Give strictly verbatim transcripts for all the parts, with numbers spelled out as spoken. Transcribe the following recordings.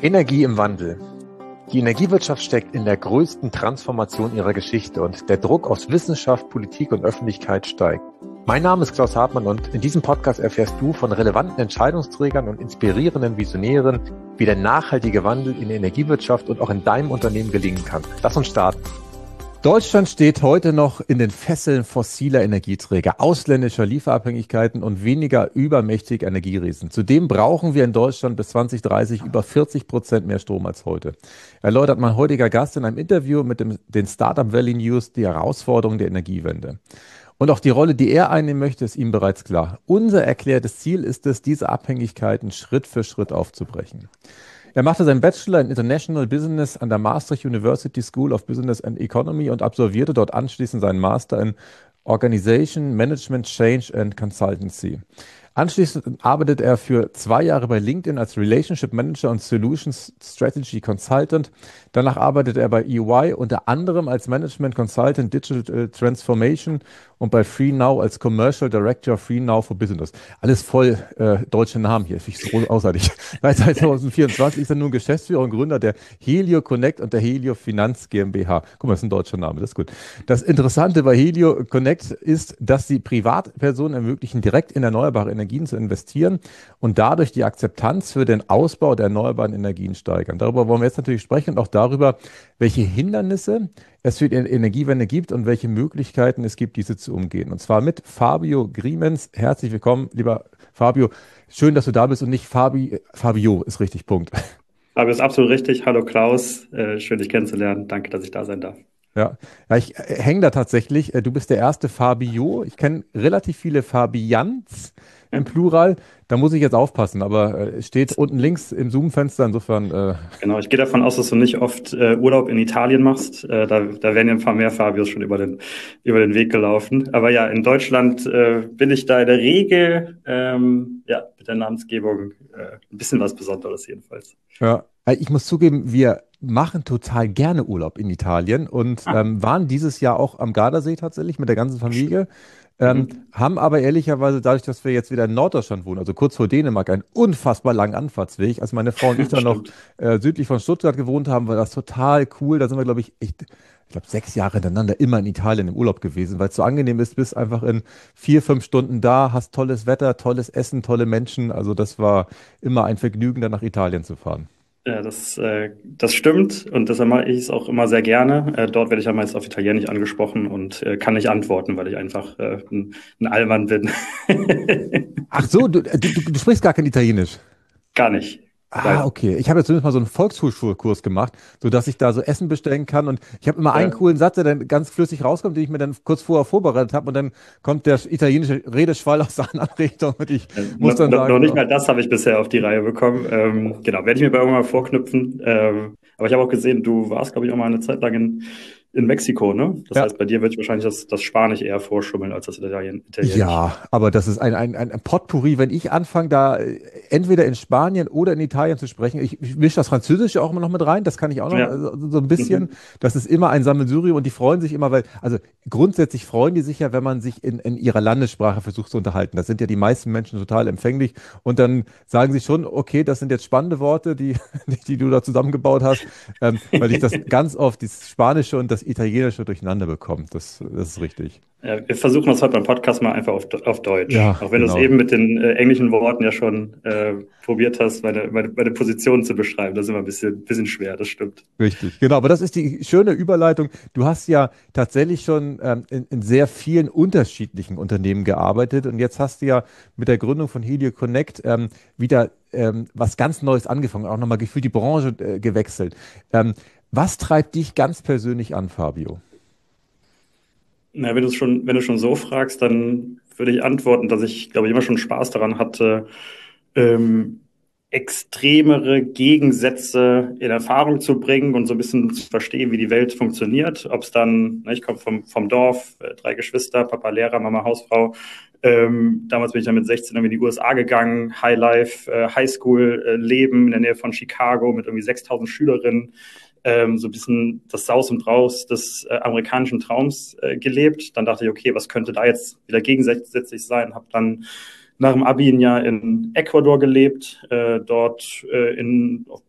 Energie im Wandel. Die Energiewirtschaft steckt in der größten Transformation ihrer Geschichte und der Druck aus Wissenschaft, Politik und Öffentlichkeit steigt. Mein Name ist Klaus Hartmann und in diesem Podcast erfährst du von relevanten Entscheidungsträgern und inspirierenden Visionären, wie der nachhaltige Wandel in der Energiewirtschaft und auch in deinem Unternehmen gelingen kann. Lass uns starten. Deutschland steht heute noch in den Fesseln fossiler Energieträger, ausländischer Lieferabhängigkeiten und weniger übermächtiger Energieriesen. Zudem brauchen wir in Deutschland bis zwanzig dreißig über vierzig Prozent mehr Strom als heute. Erläutert mein heutiger Gast in einem Interview mit dem, den Startup Valley News die Herausforderungen der Energiewende. Und auch die Rolle, die er einnehmen möchte, ist ihm bereits klar. Unser erklärtes Ziel ist es, diese Abhängigkeiten Schritt für Schritt aufzubrechen. Er machte seinen Bachelor in International Business an der Maastricht University School of Business and Economy und absolvierte dort anschließend seinen Master in Organization, Management, Change and Consultancy. Anschließend arbeitet er für zwei Jahre bei LinkedIn als Relationship Manager und Solutions Strategy Consultant. Danach arbeitet er bei E Y unter anderem als Management Consultant Digital Transformation und bei FreeNow als Commercial Director FreeNow for Business. Alles voll äh, deutsche Namen hier, finde ich so großartig. Seit zwanzig vierundzwanzig ist er nun Geschäftsführer und Gründer der Helio Connect und der Helio Finanz GmbH. Guck mal, das ist ein deutscher Name, das ist gut. Das Interessante bei Helio Connect ist, dass sie Privatpersonen ermöglichen, direkt in erneuerbare Energien zu investieren und dadurch die Akzeptanz für den Ausbau der erneuerbaren Energien steigern. Darüber wollen wir jetzt natürlich sprechen und auch darüber, welche Hindernisse es für die Energiewende gibt und welche Möglichkeiten es gibt, diese zu umgehen. Und zwar mit Fabio Griemens. Herzlich willkommen, lieber Fabio. Schön, dass du da bist und nicht Fabi, Fabio ist richtig, Punkt. Fabio ist absolut richtig. Hallo Klaus, äh, schön dich kennenzulernen. Danke, dass ich da sein darf. Ja, ja ich äh, hänge da tatsächlich. Du bist der erste Fabio. Ich kenne relativ viele Fabians im Plural. Da muss ich jetzt aufpassen, aber äh, es steht unten links im Zoom-Fenster, insofern... Äh Genau, ich gehe davon aus, dass du nicht oft äh, Urlaub in Italien machst. Äh, da, da wären ja ein paar mehr Fabios schon über den, über den Weg gelaufen. Aber ja, in Deutschland äh, bin ich da in der Regel ähm, ja, mit der Namensgebung äh, ein bisschen was Besonderes jedenfalls. Ja, ich muss zugeben, wir machen total gerne Urlaub in Italien und Ah. ähm, waren dieses Jahr auch am Gardasee tatsächlich mit der ganzen Familie. Ähm, Mhm. haben aber ehrlicherweise dadurch, dass wir jetzt wieder in Norddeutschland wohnen, also kurz vor Dänemark, einen unfassbar langen Anfahrtsweg. Als meine Frau und ich dann noch äh, südlich von Stuttgart gewohnt haben, war das total cool. Da sind wir, glaube ich, echt, ich glaube, sechs Jahre hintereinander immer in Italien im Urlaub gewesen, weil es so angenehm ist, bist einfach in vier, fünf Stunden da, hast tolles Wetter, tolles Essen, tolle Menschen. Also das war immer ein Vergnügen, dann nach Italien zu fahren. Ja, das, äh, das stimmt und deshalb mache ich es auch immer sehr gerne. Äh, dort werde ich ja meist auf Italienisch angesprochen und äh, kann nicht antworten, weil ich einfach äh, ein, ein Allmann bin. Ach so, du, du, du sprichst gar kein Italienisch. Gar nicht. Ah, Leider. okay. Ich habe jetzt zumindest mal so einen Volkshochschulkurs gemacht, sodass ich da so Essen bestellen kann. Und ich habe immer einen Ja. coolen Satz, der dann ganz flüssig rauskommt, den ich mir dann kurz vorher vorbereitet habe. Und dann kommt der italienische Redeschwall aus der anderen Richtung. Und ich Äh, muss Noch, dann noch sagen, noch nicht oh, mal das habe ich bisher auf die Reihe bekommen. Ähm, genau, werde ich mir bei irgendwann mal vorknüpfen. Ähm, aber ich habe auch gesehen, du warst, glaube ich, auch mal eine Zeit lang in, in Mexiko, ne? Das ja. heißt, bei dir wird wahrscheinlich das, das Spanisch eher vorschummeln als das Italien Italienisch. Ja, aber das ist ein, ein, ein Potpourri. Wenn ich anfange, da äh, entweder in Spanien oder in Italien zu sprechen, ich, ich mische das Französische auch immer noch mit rein, das kann ich auch noch Ja. äh, so ein bisschen. Mhm. Das ist immer ein Sammelsurium und die freuen sich immer, weil, also grundsätzlich freuen die sich ja, wenn man sich in, in ihrer Landessprache versucht zu unterhalten. Das sind ja die meisten Menschen total empfänglich und dann sagen sie schon, okay, das sind jetzt spannende Worte, die, die, die du da zusammengebaut hast, ähm, weil ich das ganz oft, das Spanische und das Italienische durcheinander bekomme. Das, das ist richtig. Ja, wir versuchen das heute beim Podcast mal einfach auf, auf Deutsch. Ja, Auch wenn du es genau. eben mit den äh, englischen Worten ja schon äh, probiert hast, meine, meine, meine Position zu beschreiben. Das ist immer ein bisschen, bisschen schwer, das stimmt. Richtig, genau. Aber das ist die schöne Überleitung. Du hast ja tatsächlich schon ähm, in, in sehr vielen unterschiedlichen Unternehmen gearbeitet und jetzt hast du ja mit der Gründung von Helio Connect ähm, wieder ähm, was ganz Neues angefangen, auch nochmal gefühlt die Branche äh, gewechselt. Ähm, was treibt dich ganz persönlich an, Fabio? Na, wenn du es schon, wenn du schon so fragst, dann würde ich antworten, dass ich, glaube ich, immer schon Spaß daran hatte, ähm, extremere Gegensätze in Erfahrung zu bringen und so ein bisschen zu verstehen, wie die Welt funktioniert. Ob es dann, ne, ich komme vom, vom Dorf, äh, drei Geschwister, Papa Lehrer, Mama Hausfrau. Ähm, damals bin ich dann mit sechzehn in die U S A gegangen, Highlife, äh, Highschool-Leben in der Nähe von Chicago mit irgendwie sechstausend Schülerinnen. Ähm, so ein bisschen das Saus und Braus des äh, amerikanischen Traums äh, gelebt. Dann dachte ich, okay, was könnte da jetzt wieder gegensätzlich sein? Habe dann nach dem Abi ein Jahr in Ecuador gelebt, äh, dort äh, in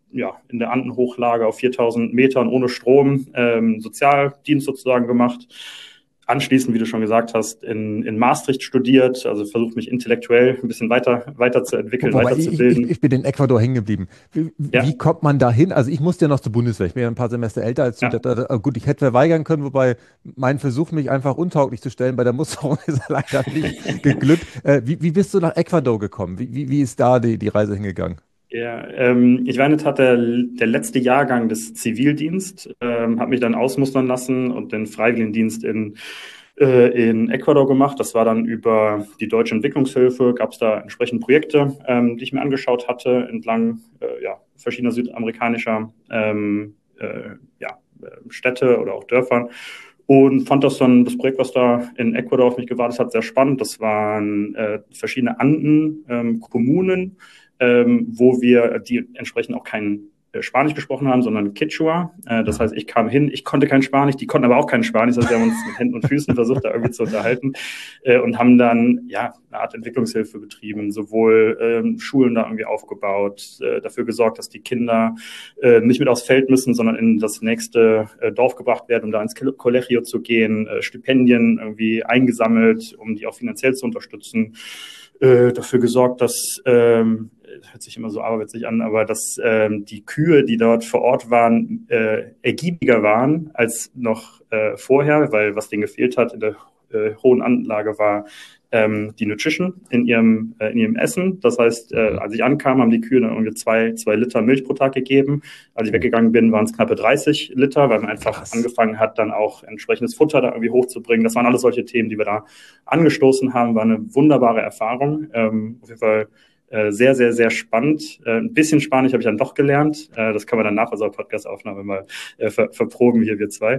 ja, in der Andenhochlage auf viertausend Metern ohne Strom ähm, Sozialdienst sozusagen gemacht. Anschließend, wie du schon gesagt hast, in, in Maastricht studiert, also versucht mich intellektuell ein bisschen weiter, weiter zu entwickeln, Wobei, weiterzubilden. ich, ich, ich bin in Ecuador hängen geblieben. Wie, Ja. wie kommt man da hin? Also ich musste ja noch zur Bundeswehr. Ich bin ja ein paar Semester älter als du. Ja. Da, da, gut, ich hätte verweigern können, wobei mein Versuch, mich einfach untauglich zu stellen bei der Musterung, ist leider nicht geglückt. Äh, wie, wie bist du nach Ecuador gekommen? Wie, wie, wie ist da die, die Reise hingegangen? Ja, ähm, ich war in der Tat der, der letzte Jahrgang des Zivildienst, ähm, habe mich dann ausmustern lassen und den Freiwilligendienst in, äh, in Ecuador gemacht. Das war dann über die Deutsche Entwicklungshilfe, gab es da entsprechend Projekte, ähm, die ich mir angeschaut hatte, entlang äh, ja, verschiedener südamerikanischer ähm, äh, ja, Städte oder auch Dörfern. Und fand das dann, das Projekt, was da in Ecuador auf mich gewartet hat, sehr spannend. Das waren äh, verschiedene Anden-Kommunen, ähm, wo wir, die entsprechend auch kein äh, Spanisch gesprochen haben, sondern Quechua. Äh, das heißt, ich kam hin, ich konnte kein Spanisch, die konnten aber auch kein Spanisch. Also wir haben uns mit Händen und Füßen versucht, da irgendwie zu unterhalten äh, und haben dann ja eine Art Entwicklungshilfe betrieben, sowohl ähm, Schulen da irgendwie aufgebaut, äh, dafür gesorgt, dass die Kinder äh, nicht mit aufs Feld müssen, sondern in das nächste äh, Dorf gebracht werden, um da ins Colegio zu gehen, äh, Stipendien irgendwie eingesammelt, um die auch finanziell zu unterstützen. Äh, dafür gesorgt, dass, ähm, hört sich immer so aberwitzig an, aber dass ähm, die Kühe, die dort vor Ort waren, äh, ergiebiger waren als noch äh, vorher, weil was denen gefehlt hat in der äh, hohen Anlage war ähm, die Nutrition in ihrem, äh, in ihrem Essen. Das heißt, äh, als ich ankam, haben die Kühe dann irgendwie zwei, zwei Liter Milch pro Tag gegeben. Als ich weggegangen bin, waren es knappe dreißig Liter, weil man einfach Krass. angefangen hat, dann auch entsprechendes Futter da irgendwie hochzubringen. Das waren alles solche Themen, die wir da angestoßen haben. War eine wunderbare Erfahrung. Ähm, auf jeden Fall äh, sehr, sehr, sehr spannend. Äh, ein bisschen Spanisch habe ich dann doch gelernt. Äh, das können wir dann nach unserer Podcast-Aufnahme mal äh, ver verproben, hier wir zwei.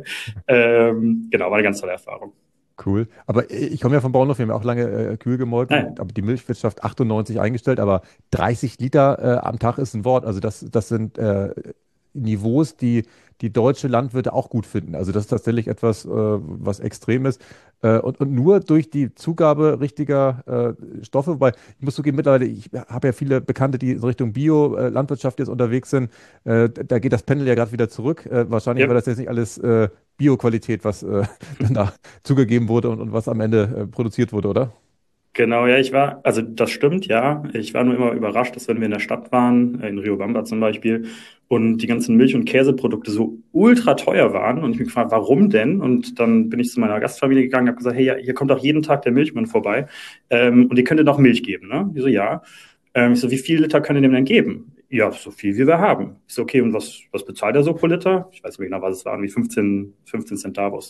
Ähm, genau, war eine ganz tolle Erfahrung. Cool. Aber ich komme ja vom Bauernhof, wir haben ja auch lange äh, Kühe gemolken, Nein. aber die Milchwirtschaft achtundneunzig eingestellt, aber dreißig Liter äh, am Tag ist ein Wort. Also das, das sind äh, Niveaus, die die deutsche Landwirte auch gut finden. Also das ist tatsächlich etwas, äh, was extrem ist. Äh, und, und nur durch die Zugabe richtiger äh, Stoffe, weil ich muss zugeben, mittlerweile, ich habe ja viele Bekannte, die in Richtung Bio-Landwirtschaft jetzt unterwegs sind. Äh, da geht das Pendel ja gerade wieder zurück. Äh, wahrscheinlich ja. war das jetzt nicht alles äh, Bio-Qualität, was äh, dann da zugegeben wurde und, und was am Ende äh, produziert wurde, oder? Genau, ja, ich war, also das stimmt, ja. Ich war nur immer überrascht, dass wenn wir in der Stadt waren, in Riobamba zum Beispiel, und die ganzen Milch- und Käseprodukte so ultra teuer waren und ich mich gefragt, warum denn? Und dann bin ich zu meiner Gastfamilie gegangen, habe gesagt, hey, ja, hier kommt auch jeden Tag der Milchmann vorbei ähm, und ihr könnt doch Milch geben, ne? Die so, ja. Ähm, ich so, wie viele Liter könnt ihr dem denn geben? Ja, so viel wie wir haben. Ich so, okay, und was, was bezahlt er so pro Liter? Ich weiß nicht genau, was es waren, wie fünfzehn, fünfzehn Centavos.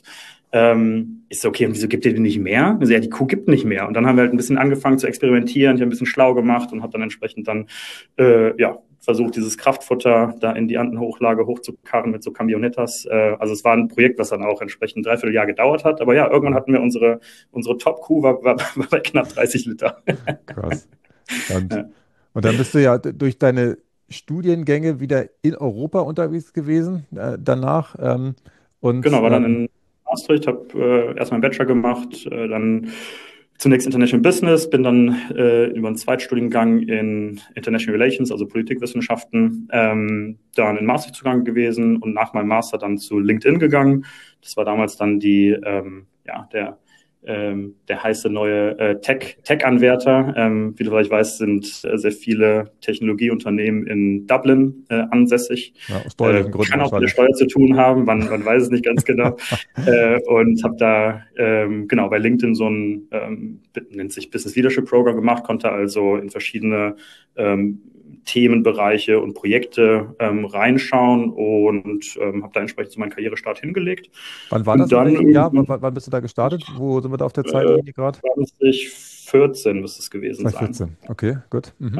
Ähm, ich so, okay, und wieso gibt ihr denn nicht mehr? Also, ja, die Kuh gibt nicht mehr. Und dann haben wir halt ein bisschen angefangen zu experimentieren. Ich habe ein bisschen schlau gemacht und habe dann entsprechend dann, äh, ja, versucht, dieses Kraftfutter da in die Andenhochlage hochzukarren mit so Camionetas. Äh, also es war ein Projekt, was dann auch entsprechend ein Dreivierteljahr gedauert hat. Aber ja, irgendwann hatten wir unsere, unsere Top-Kuh war, war, war bei knapp dreißig Liter. Krass. Und, Ja. und dann bist du ja durch deine Studiengänge wieder in Europa unterwegs gewesen äh, danach. Ähm, und, genau, war dann ähm, in Maastricht, habe äh, erstmal einen Bachelor gemacht, äh, dann zunächst International Business, bin dann äh, über einen Zweitstudiengang in International Relations, also Politikwissenschaften, ähm, dann in Maastricht zugange gewesen und nach meinem Master dann zu LinkedIn gegangen. Das war damals dann die, ähm, ja, der Ähm, der heiße neue äh, Tech, Tech-Anwärter. Ähm, wie du vielleicht weißt, sind äh, sehr viele Technologieunternehmen in Dublin äh, ansässig. ja, aus steuerlichen Äh, Gründen kann auch mit der wahrscheinlich. Steuer zu tun haben, man, man weiß es nicht ganz genau. äh, und habe da ähm, genau bei LinkedIn so ein, ähm, nennt sich Business Leadership Program gemacht, konnte also in verschiedene ähm, Themenbereiche und Projekte ähm, reinschauen und ähm, habe da entsprechend so meinen Karrierestart hingelegt. Wann war Und das? In dann welchem Jahr? W wann bist du da gestartet? Wo sind wir da auf der äh, Zeitlinie gerade? zwanzig vierzehn müsste es gewesen sein. zwanzig vierzehn, okay, gut. Mhm. Ja.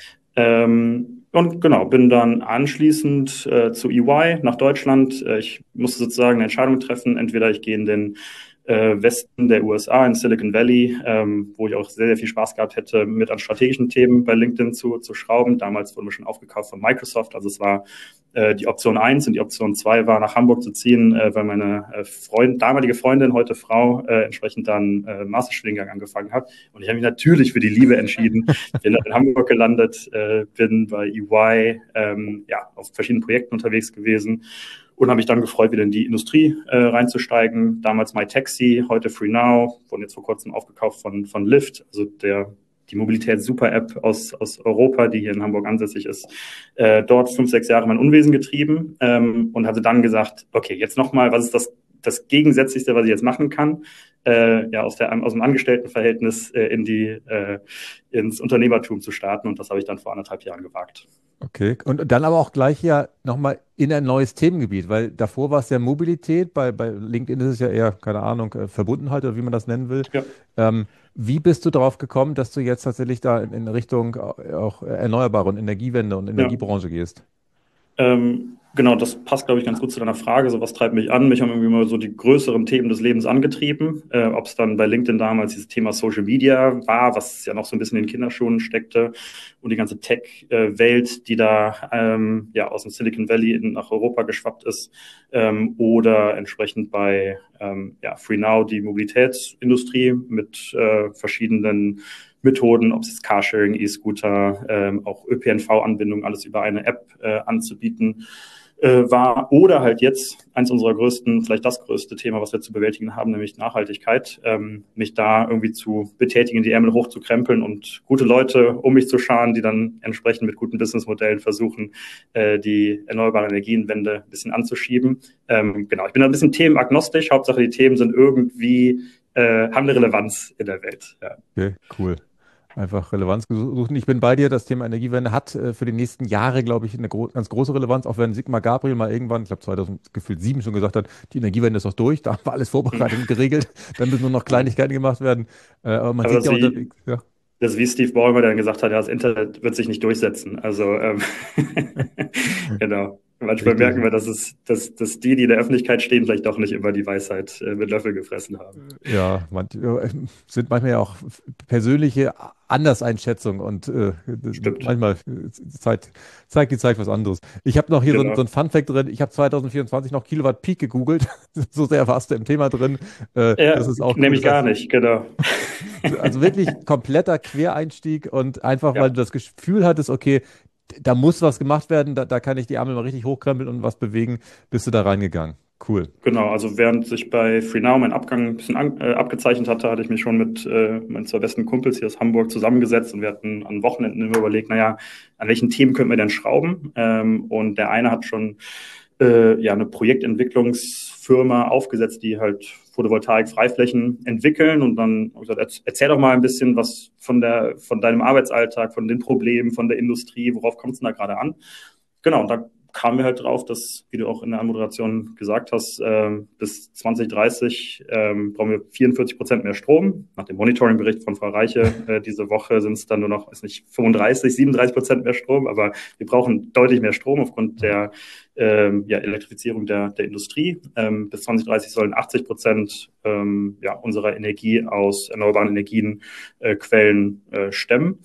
Ähm, und genau, bin dann anschließend äh, zu E Y nach Deutschland. Äh, ich musste sozusagen eine Entscheidung treffen. Entweder ich gehe in den äh, Westen der U S A, in Silicon Valley, ähm, wo ich auch sehr, sehr viel Spaß gehabt hätte, mit an strategischen Themen bei LinkedIn zu, zu schrauben. Damals wurden wir schon aufgekauft von Microsoft. Also es war äh, die Option eins und die Option zwei war, nach Hamburg zu ziehen, äh, weil meine äh, Freund, damalige Freundin, heute Frau, äh, entsprechend dann äh, Masterstudiengang angefangen hat. Und ich habe mich natürlich für die Liebe entschieden. Bin dann in Hamburg gelandet, äh, bin bei E Y ähm, ja, auf verschiedenen Projekten unterwegs gewesen und habe mich dann gefreut, wieder in die Industrie äh, reinzusteigen. Damals MyTaxi, heute FreeNow, wurden jetzt vor kurzem aufgekauft von, von Lyft, also der die Mobilitäts-Super-App aus, aus Europa, die hier in Hamburg ansässig ist, äh, dort fünf, sechs Jahre mein Unwesen getrieben ähm, und hatte dann gesagt, okay, jetzt nochmal, was ist das, das Gegensätzlichste, was ich jetzt machen kann? Äh, ja, aus, der, aus dem Angestelltenverhältnis äh, in die, äh, ins Unternehmertum zu starten. Und das habe ich dann vor anderthalb Jahren gewagt. Okay, und dann aber auch gleich ja nochmal in ein neues Themengebiet, weil davor war es ja Mobilität, bei, bei LinkedIn ist es ja eher, keine Ahnung, äh, Verbundenheit oder wie man das nennen will. Ja. Ähm, wie bist du darauf gekommen, dass du jetzt tatsächlich da in, in Richtung auch Erneuerbare und Energiewende und Energiebranche ja. gehst? Ähm, genau, das passt, glaube ich, ganz gut zu deiner Frage. So, was treibt mich an? Mich haben irgendwie mal so die größeren Themen des Lebens angetrieben. Äh, Ob es dann bei LinkedIn damals dieses Thema Social Media war, was ja noch so ein bisschen in den Kinderschuhen steckte, und die ganze Tech-Welt, die da ähm, ja aus dem Silicon Valley in, nach Europa geschwappt ist, ähm, oder entsprechend bei ähm, ja, FreeNow die Mobilitätsindustrie mit äh, verschiedenen Methoden, ob es jetzt Carsharing, E-Scooter, ähm, auch Ö P N V-Anbindung, alles über eine App äh, anzubieten äh, war. Oder halt jetzt eins unserer größten, vielleicht das größte Thema, was wir zu bewältigen haben, nämlich Nachhaltigkeit, ähm, mich da irgendwie zu betätigen, die Ärmel hochzukrempeln und gute Leute um mich zu scharen, die dann entsprechend mit guten Businessmodellen versuchen, äh, die erneuerbare Energienwende ein bisschen anzuschieben. Ähm, genau, ich bin da ein bisschen themenagnostisch. Hauptsache, die Themen sind irgendwie, äh, haben eine Relevanz in der Welt. Ja. Okay, cool. Einfach Relevanz gesucht. Ich bin bei dir, das Thema Energiewende hat äh, für die nächsten Jahre, glaube ich, eine gro ganz große Relevanz, auch wenn Sigmar Gabriel mal irgendwann, ich glaube zweitausendsieben schon gesagt hat, die Energiewende ist doch durch, da war alles vorbereitet und geregelt, dann müssen nur noch Kleinigkeiten gemacht werden. Äh, aber man aber sieht ja wie, unterwegs, ja. Das ist wie Steve Ballmer dann gesagt hat, ja, das Internet wird sich nicht durchsetzen. Also ähm, genau. Manchmal Richtig. merken wir, dass es, dass, dass die, die in der Öffentlichkeit stehen, vielleicht doch nicht immer die Weisheit äh, mit Löffel gefressen haben. Ja, man, äh, sind manchmal ja auch persönliche Anderseinschätzungen und äh, manchmal äh, Zeit, zeigt die Zeit was anderes. Ich habe noch hier genau. so, so ein Fun-Fact drin. Ich habe zwanzig vierundzwanzig noch Kilowatt Peak gegoogelt. So sehr warst du im Thema drin. Äh, ja, das ist auch nehme cool, ich gar nicht, genau. Also wirklich kompletter Quereinstieg und einfach, ja. weil du das Gefühl hattest, okay, da muss was gemacht werden, da, da kann ich die Ärmel mal richtig hochkrempeln und was bewegen, bist du da reingegangen. Cool. Genau, also während sich bei FreeNow mein Abgang ein bisschen an, äh, abgezeichnet hatte, hatte ich mich schon mit äh, meinen zwei besten Kumpels hier aus Hamburg zusammengesetzt und wir hatten an Wochenenden immer überlegt, naja, an welchen Themen können wir denn schrauben? Ähm, und der eine hat schon äh, ja eine Projektentwicklungsfirma aufgesetzt, die halt Photovoltaik-Freiflächen entwickeln, und dann habe ich gesagt, erzähl doch mal ein bisschen was von der von deinem Arbeitsalltag, von den Problemen, von der Industrie, worauf kommt es denn da gerade an? Genau, und da kamen wir halt drauf, dass, wie du auch in der Anmoderation gesagt hast, äh, bis zwanzig dreißig ähm, brauchen wir vierundvierzig Prozent mehr Strom. Nach dem Monitoring-Bericht von Frau Reiche äh, diese Woche sind es dann nur noch, weiß nicht, fünfunddreißig, siebenunddreißig Prozent mehr Strom, aber wir brauchen deutlich mehr Strom aufgrund der ähm, ja, Elektrifizierung der, der Industrie. Ähm, bis zwanzig dreißig sollen achtzig Prozent ähm, ja, unserer Energie aus erneuerbaren Energienquellen äh, äh, stemmen.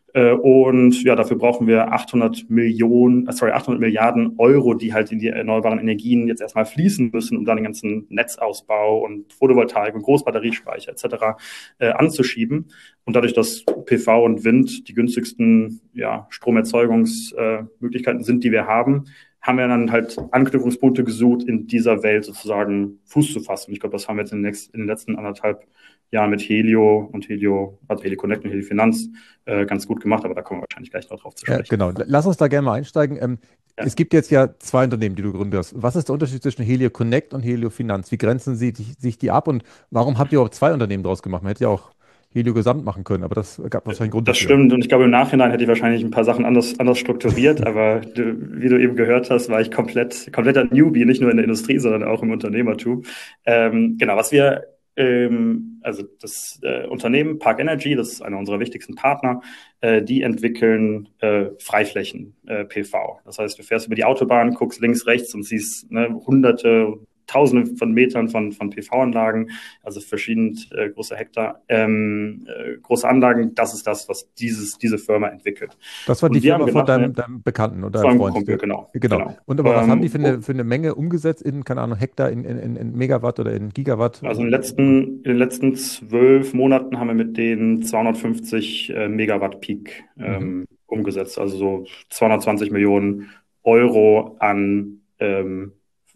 Und ja, dafür brauchen wir achthundert Millionen, sorry, achthundert Milliarden Euro, die halt in die erneuerbaren Energien jetzt erstmal fließen müssen, um dann den ganzen Netzausbau und Photovoltaik und Großbatteriespeicher et cetera äh, anzuschieben. Und dadurch, dass P V und Wind die günstigsten ja, Stromerzeugungsmöglichkeiten äh, sind, die wir haben, haben wir dann halt Anknüpfungspunkte gesucht, in dieser Welt sozusagen Fuß zu fassen. Ich glaube, das haben wir jetzt in den, nächsten, in den letzten anderthalb Jahren mit Helio und Helio, also Helio Connect und Helio Finanz äh, ganz gut gemacht, aber da kommen wir wahrscheinlich gleich noch drauf zu sprechen. Ja, genau. Lass uns da gerne mal einsteigen. Ähm, ja. Es gibt jetzt ja zwei Unternehmen, die du gründest. Was ist der Unterschied zwischen Helio Connect und Helio Finanz? Wie grenzen sie die, sich die ab und warum habt ihr überhaupt zwei Unternehmen draus gemacht? Man hätte ja auch Helio Gesamt machen können, aber das gab wahrscheinlich einen Grund Das dafür. Stimmt, und ich glaube, im Nachhinein hätte ich wahrscheinlich ein paar Sachen anders, anders strukturiert, aber du, wie du eben gehört hast, war ich komplett, kompletter Newbie, nicht nur in der Industrie, sondern auch im Unternehmertum. Ähm, genau, was wir Ähm, also das äh, Unternehmen Park Energy, das ist einer unserer wichtigsten Partner, äh, die entwickeln äh, Freiflächen äh, P V. Das heißt, du fährst über die Autobahn, guckst links, rechts und siehst ne, hunderte, Tausende von Metern von, von P V-Anlagen, also verschiedene äh, große Hektar, ähm, äh, große Anlagen. Das ist das, was dieses, diese Firma entwickelt. Das war die Und wir Firma haben von gedacht, deinem, deinem Bekannten oder deinem von Freund. Kumpel, Der, genau, genau. genau. Und aber was haben die Ähm, für eine, für eine Menge umgesetzt in, keine Ahnung, Hektar, in, in, in Megawatt oder in Gigawatt? Also in den letzten, in den letzten zwölf Monaten haben wir mit denen zweihundertfünfzig äh, Megawatt Peak Mhm. ähm, umgesetzt, also so zweihundertzwanzig Millionen Euro an ähm,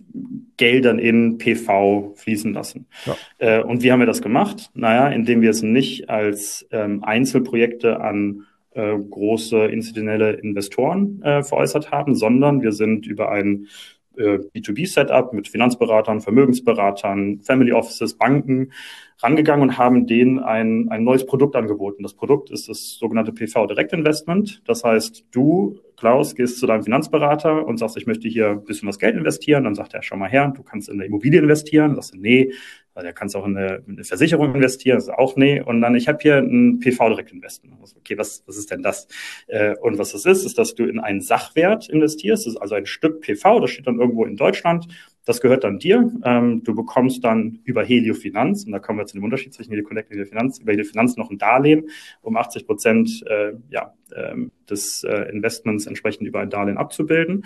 Geldern in P V fließen lassen. Ja. Äh, und wie haben wir das gemacht? Naja, indem wir es nicht als ähm, Einzelprojekte an äh, große institutionelle Investoren äh, veräußert haben, sondern wir sind über ein äh, B zwei B-Setup mit Finanzberatern, Vermögensberatern, Family Offices, Banken rangegangen und haben denen ein, ein neues Produkt angeboten. Das Produkt ist das sogenannte P V-Direktinvestment. Das heißt, du, Klaus, gehst zu deinem Finanzberater und sagst, ich möchte hier ein bisschen was Geld investieren. Dann sagt er, schau mal her, du kannst in eine Immobilie investieren. Dann sagst du, nee, weil er kannst auch in eine, in eine Versicherung investieren. Das ist auch nee. Und dann, ich habe hier ein P V-Direktinvestment. Okay, was, was ist denn das? Äh, und was das ist, ist, dass du in einen Sachwert investierst. Das ist also ein Stück P V, das steht dann irgendwo in Deutschland. Das gehört dann dir. Ähm, du bekommst dann über Helio Finanz, und da kommen wir zu dem Unterschied zwischen Helio Connect und Helio Finanz, über Helio Finanz noch ein Darlehen, um achtzig Prozent äh, ja, ähm, des äh, Investments entsprechend über ein Darlehen abzubilden.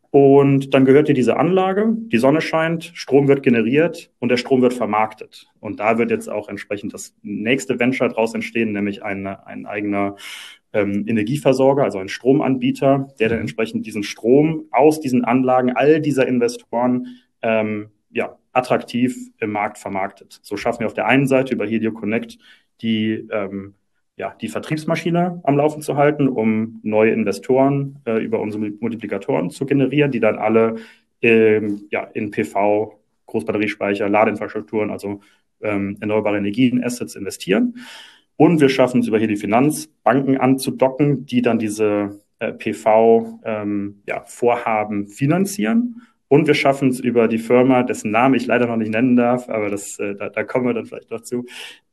Und dann gehört dir diese Anlage, die Sonne scheint, Strom wird generiert und der Strom wird vermarktet. Und da wird jetzt auch entsprechend das nächste Venture daraus entstehen, nämlich ein, ein eigener ähm, Energieversorger, also ein Stromanbieter, der dann entsprechend diesen Strom aus diesen Anlagen all dieser Investoren ähm, ja, attraktiv im Markt vermarktet. So schaffen wir auf der einen Seite über Helio Connect die ähm, ja, die Vertriebsmaschine am Laufen zu halten, um neue Investoren äh, über unsere Multiplikatoren zu generieren, die dann alle ähm, ja, in P V, Großbatteriespeicher, Ladeinfrastrukturen, also ähm, erneuerbare Energien, Assets investieren. Und wir schaffen es über hier die Finanzbanken anzudocken, die dann diese äh, P V-Vorhaben ähm, ja, finanzieren. Und wir schaffen es über die Firma, dessen Namen ich leider noch nicht nennen darf, aber das, äh, da, da kommen wir dann vielleicht noch zu,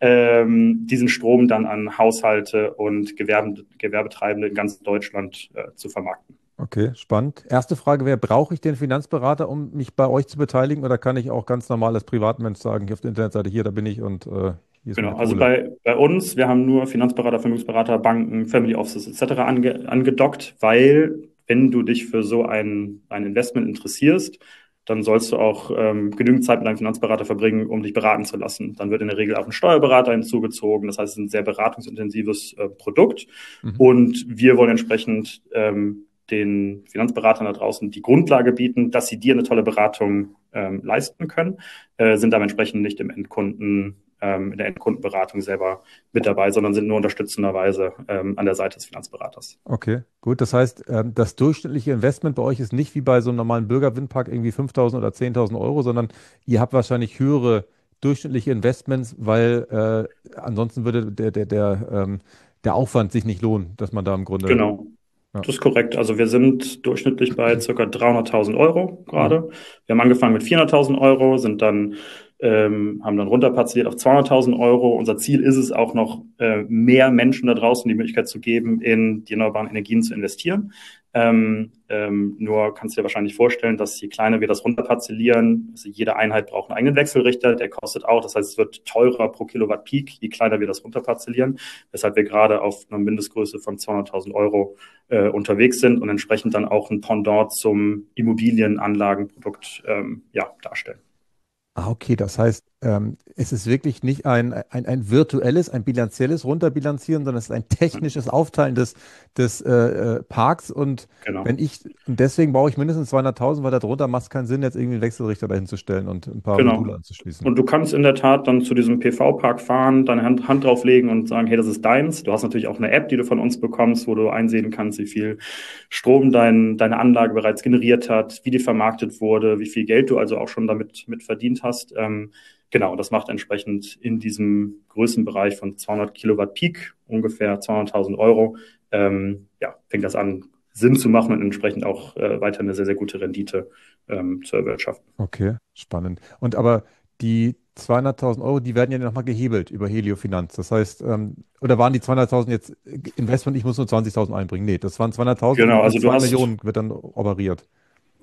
ähm, diesen Strom dann an Haushalte und Gewerbe, Gewerbetreibende in ganz Deutschland äh, zu vermarkten. Okay, spannend. Erste Frage wäre, brauche ich den Finanzberater, um mich bei euch zu beteiligen, oder kann ich auch ganz normal als Privatmensch sagen, hier auf der Internetseite, hier, da bin ich und äh, hier ist Genau, meine also Kohle? bei, bei uns, wir haben nur Finanzberater, Vermögensberater, Banken, Family Offices et cetera ange, angedockt, weil wenn du dich für so ein, ein Investment interessierst, dann sollst du auch ähm, genügend Zeit mit deinem Finanzberater verbringen, um dich beraten zu lassen. Dann wird in der Regel auch ein Steuerberater hinzugezogen. Das heißt, es ist ein sehr beratungsintensives äh, Produkt. Mhm. Und wir wollen entsprechend ähm, den Finanzberatern da draußen die Grundlage bieten, dass sie dir eine tolle Beratung ähm, leisten können, äh, sind aber entsprechend nicht im Endkunden, ähm, in der Endkundenberatung selber mit dabei, sondern sind nur unterstützenderweise ähm, an der Seite des Finanzberaters. Okay, gut. Das heißt, ähm, das durchschnittliche Investment bei euch ist nicht wie bei so einem normalen Bürgerwindpark irgendwie fünftausend oder zehntausend Euro, sondern ihr habt wahrscheinlich höhere durchschnittliche Investments, weil äh, ansonsten würde der, der, der, ähm, der Aufwand sich nicht lohnen, dass man da im Grunde. Genau. Ja. Das ist korrekt. Also wir sind durchschnittlich bei ca. dreihunderttausend Euro gerade. Mhm. Wir haben angefangen mit vierhunderttausend Euro, sind dann, ähm, haben dann runterparzelliert auf zweihunderttausend Euro. Unser Ziel ist es auch noch, äh, mehr Menschen da draußen die Möglichkeit zu geben, in die erneuerbaren Energien zu investieren. Ähm, ähm, nur kannst du dir wahrscheinlich vorstellen, dass je kleiner wir das runterparzellieren, also jede Einheit braucht einen eigenen Wechselrichter, der kostet auch, das heißt, es wird teurer pro Kilowatt Peak, je kleiner wir das runterparzellieren, weshalb wir gerade auf einer Mindestgröße von zweihunderttausend Euro äh, unterwegs sind und entsprechend dann auch ein Pendant zum Immobilienanlagenprodukt ähm, ja, darstellen. Ah, okay, das heißt, ähm, es ist wirklich nicht ein, ein, ein virtuelles, ein bilanzielles Runterbilanzieren, sondern es ist ein technisches Aufteilen des, des äh, äh, Parks. Und Genau. wenn ich, und deswegen brauche ich mindestens zweihunderttausend, weil darunter macht es keinen Sinn, jetzt irgendwie einen Wechselrichter dahin zu stellen und ein paar Genau. Module anzuschließen. Und du kannst in der Tat dann zu diesem P V-Park fahren, deine Hand, Hand drauflegen und sagen, hey, das ist deins. Du hast natürlich auch eine App, die du von uns bekommst, wo du einsehen kannst, wie viel Strom dein, deine Anlage bereits generiert hat, wie die vermarktet wurde, wie viel Geld du also auch schon damit mit verdient hast. Ähm, genau, das macht entsprechend in diesem Größenbereich von zweihundert Kilowatt Peak, ungefähr zweihunderttausend Euro, ähm, ja, fängt das an, Sinn zu machen und entsprechend auch äh, weiter eine sehr, sehr gute Rendite ähm, zu erwirtschaften. Okay, spannend. Und aber die zweihunderttausend Euro, die werden ja nochmal gehebelt über Helio Finanz. Das heißt, ähm, oder waren die zweihunderttausend jetzt Investment, ich muss nur zwanzigtausend einbringen? Nee, das waren zweihunderttausend und Genau, dann also mit du zwei hast Millionen wird dann operiert.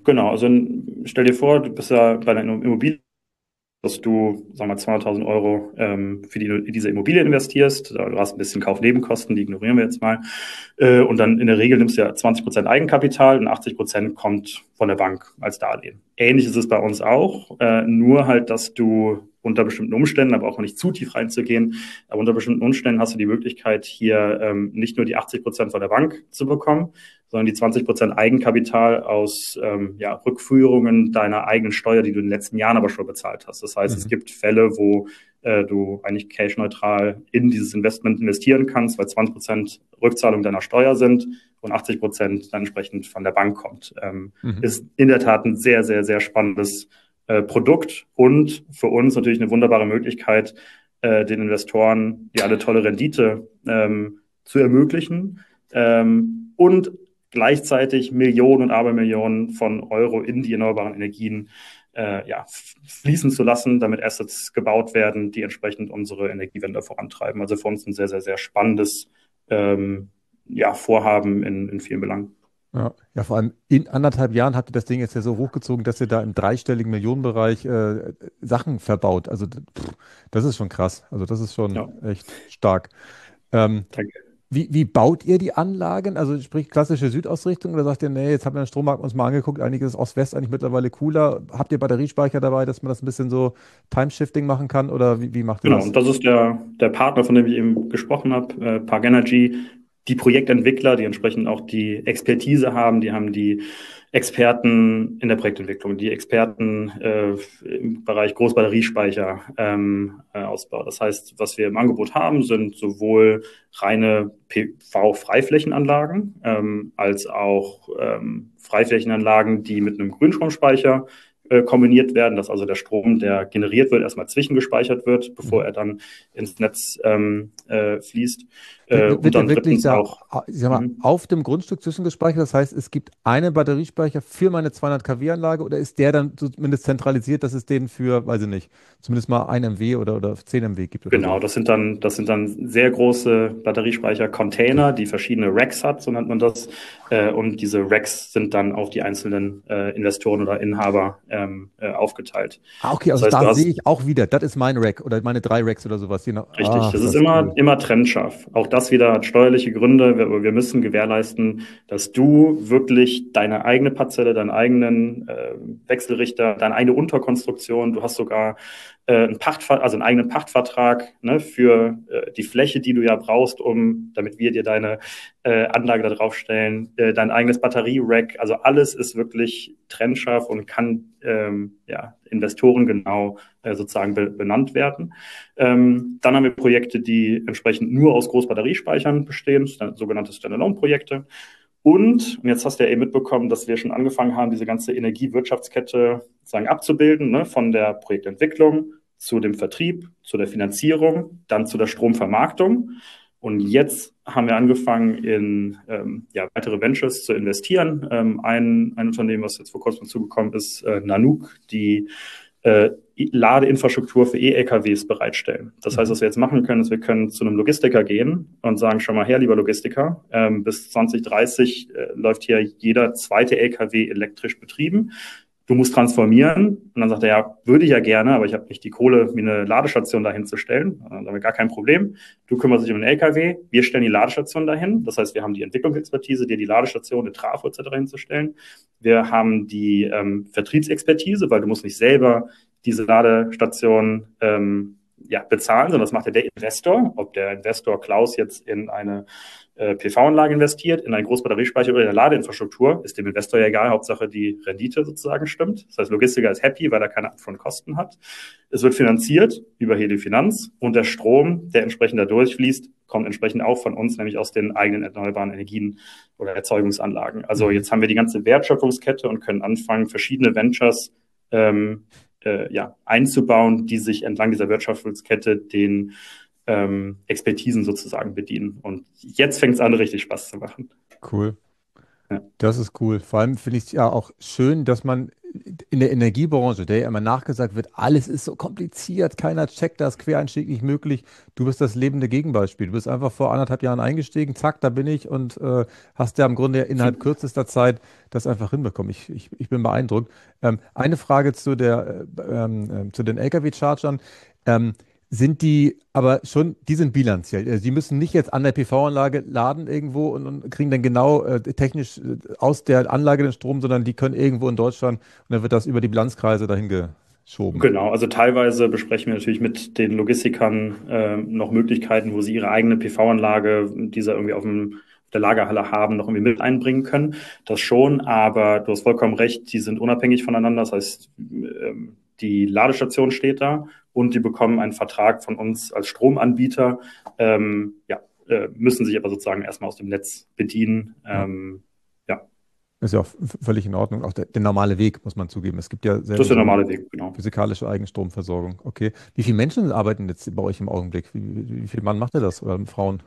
Genau, also stell dir vor, du bist ja bei einer Immobilie, dass du, sagen wir mal, zweihunderttausend Euro ähm, für die, in diese Immobilie investierst. Du hast ein bisschen Kaufnebenkosten, die ignorieren wir jetzt mal. Äh, und dann in der Regel nimmst du ja zwanzig Prozent Eigenkapital und achtzig Prozent kommt von der Bank als Darlehen. Ähnlich ist es bei uns auch, äh, nur halt, dass du unter bestimmten Umständen, aber auch nicht zu tief reinzugehen, aber unter bestimmten Umständen hast du die Möglichkeit, hier ähm, nicht nur die achtzig Prozent von der Bank zu bekommen, sondern die zwanzig Prozent Eigenkapital aus ähm, ja, Rückführungen deiner eigenen Steuer, die du in den letzten Jahren aber schon bezahlt hast. Das heißt, mhm. es gibt Fälle, wo äh, du eigentlich cash-neutral in dieses Investment investieren kannst, weil zwanzig Prozent Rückzahlung deiner Steuer sind und achtzig Prozent dann entsprechend von der Bank kommt. Ähm, mhm. Ist in der Tat ein sehr, sehr, sehr spannendes äh, Produkt und für uns natürlich eine wunderbare Möglichkeit, äh, den Investoren ja eine tolle Rendite ähm, zu ermöglichen ähm, und gleichzeitig Millionen und Abermillionen von Euro in die erneuerbaren Energien äh, ja, fließen zu lassen, damit Assets gebaut werden, die entsprechend unsere Energiewende vorantreiben. Also für uns ein sehr, sehr, sehr spannendes ähm, ja, Vorhaben in, in vielen Belangen. Ja, ja, vor allem in anderthalb Jahren habt ihr das Ding jetzt ja so hochgezogen, dass ihr da im dreistelligen Millionenbereich äh, Sachen verbaut. Also pff, das ist schon krass. Also das ist schon ja. echt stark. Ähm, Danke. Wie, wie baut ihr die Anlagen? Also sprich klassische Südausrichtung oder sagt ihr, nee, jetzt haben wir den Strommarkt uns mal angeguckt, eigentlich ist Ost-West eigentlich mittlerweile cooler. Habt ihr Batteriespeicher dabei, dass man das ein bisschen so Time-Shifting machen kann oder wie, wie macht ihr genau, das? Genau, und das ist der, der Partner, von dem ich eben gesprochen habe, äh, Park Energy. Die Projektentwickler, die entsprechend auch die Expertise haben, die haben die Experten in der Projektentwicklung, die Experten äh, im Bereich Großbatteriespeicher ähm, äh, Ausbau. Das heißt, was wir im Angebot haben, sind sowohl reine P V-Freiflächenanlagen ähm, als auch ähm, Freiflächenanlagen, die mit einem Grünstromspeicher äh, kombiniert werden, dass also der Strom, der generiert wird, erstmal zwischengespeichert wird, bevor er dann ins Netz ähm, äh, fließt. Äh, wird der wirklich da auch, ich sag mal, mhm. auf dem Grundstück zwischengespeichert? Das heißt, es gibt einen Batteriespeicher für meine zweihundert Kilowatt Anlage oder ist der dann zumindest zentralisiert, dass es den für, weiß ich nicht, zumindest mal ein Megawatt oder, oder zehn Megawatt gibt? Oder genau, so? das sind dann, das sind dann sehr große Batteriespeicher-Container, die verschiedene Racks hat, so nennt man das. Äh, und diese Racks sind dann auf die einzelnen äh, Investoren oder Inhaber ähm, äh, aufgeteilt. Ah, okay, also das heißt, da sehe ich auch wieder, das ist mein Rack oder meine drei Racks oder sowas. Richtig, ah, das, das ist immer, cool. immer trennscharf. Auch das wieder hat steuerliche Gründe. Wir, wir müssen gewährleisten, dass du wirklich deine eigene Parzelle, deinen eigenen äh, Wechselrichter, deine eigene Unterkonstruktion, du hast sogar äh, einen Pachtver- also einen eigenen Pachtvertrag ne, für äh, die Fläche, die du ja brauchst, um, damit wir dir deine äh, Anlage da draufstellen, äh, dein eigenes Batterie-Rack. Also alles ist wirklich trennscharf und kann ähm, ja, Investoren genau äh, sozusagen be- benannt werden. Ähm, dann haben wir Projekte, die entsprechend nur aus Großbatteriespeichern bestehen, sogenannte Standalone-Projekte. Und, und jetzt hast du ja eben mitbekommen, dass wir schon angefangen haben, diese ganze Energiewirtschaftskette sozusagen abzubilden, ne, von der Projektentwicklung zu dem Vertrieb, zu der Finanzierung, dann zu der Stromvermarktung. Und jetzt haben wir angefangen, in ähm, ja, weitere Ventures zu investieren. Ähm, ein, ein Unternehmen, was jetzt vor kurzem zugekommen ist, äh, Nanook, die äh, Ladeinfrastruktur für E-L K Ws bereitstellen. Das heißt, was wir jetzt machen können, ist, wir können zu einem Logistiker gehen und sagen, schau mal her, lieber Logistiker, ähm, bis zwanzig dreißig äh, läuft hier jeder zweite L K W elektrisch betrieben. Du musst transformieren. Und dann sagt er, ja, würde ich ja gerne, aber ich habe nicht die Kohle, mir eine Ladestation dahin zu stellen. Dann haben wir gar kein Problem. Du kümmerst dich um den L K W, wir stellen die Ladestation dahin. Das heißt, wir haben die Entwicklungsexpertise, dir die Ladestation, den Trafo et cetera hinzustellen. Wir haben die ähm, Vertriebsexpertise, weil du musst nicht selber diese Ladestation ähm, ja, bezahlen, sondern das macht ja der Investor. Ob der Investor Klaus jetzt in eine äh, P V-Anlage investiert, in einen Großbatteriespeicher oder in eine Ladeinfrastruktur, ist dem Investor ja egal. Hauptsache die Rendite sozusagen stimmt. Das heißt, Logistiker ist happy, weil er keine Upfront-Kosten hat. Es wird finanziert über Heli Finanz und der Strom, der entsprechend da durchfließt, kommt entsprechend auch von uns, nämlich aus den eigenen erneuerbaren Energien oder Erzeugungsanlagen. Also jetzt haben wir die ganze Wertschöpfungskette und können anfangen, verschiedene Ventures ähm, Äh, ja, einzubauen, die sich entlang dieser Wertschöpfungskette den ähm, Expertisen sozusagen bedienen. Und jetzt fängt es an, richtig Spaß zu machen. Cool. Ja. Das ist cool. Vor allem finde ich es ja auch schön, dass man in der Energiebranche, der ja immer nachgesagt wird, alles ist so kompliziert, keiner checkt das, Quereinstieg nicht möglich. Du bist das lebende Gegenbeispiel. Du bist einfach vor anderthalb Jahren eingestiegen, zack, da bin ich und äh, hast ja im Grunde innerhalb kürzester Zeit das einfach hinbekommen. Ich, ich, ich bin beeindruckt. Ähm, eine Frage zu der, äh, ähm, ähm, zu den L K W-Chargern. Ähm, Sind die aber schon, die sind bilanziell. Also die müssen nicht jetzt an der P V-Anlage laden irgendwo und, und kriegen dann genau äh, technisch äh, aus der Anlage den Strom, sondern die können irgendwo in Deutschland und dann wird das über die Bilanzkreise dahin geschoben. Genau, also teilweise besprechen wir natürlich mit den Logistikern äh, noch Möglichkeiten, wo sie ihre eigene P V-Anlage, die sie irgendwie auf dem auf der Lagerhalle haben, noch irgendwie mit einbringen können. Das schon, aber du hast vollkommen recht, die sind unabhängig voneinander. Das heißt, ähm, die Ladestation steht da und die bekommen einen Vertrag von uns als Stromanbieter. Ähm, ja, äh, müssen sich aber sozusagen erstmal aus dem Netz bedienen. Ja. Ähm, ja, Ist ja auch v- völlig in Ordnung. Auch der, der normale Weg, muss man zugeben. Es gibt ja das selber ist der so eine normale Weg, genau. physikalische Eigenstromversorgung. Okay. Wie viele Menschen arbeiten jetzt bei euch im Augenblick? Wie, wie, wie viel Mann macht ihr das oder Frauen?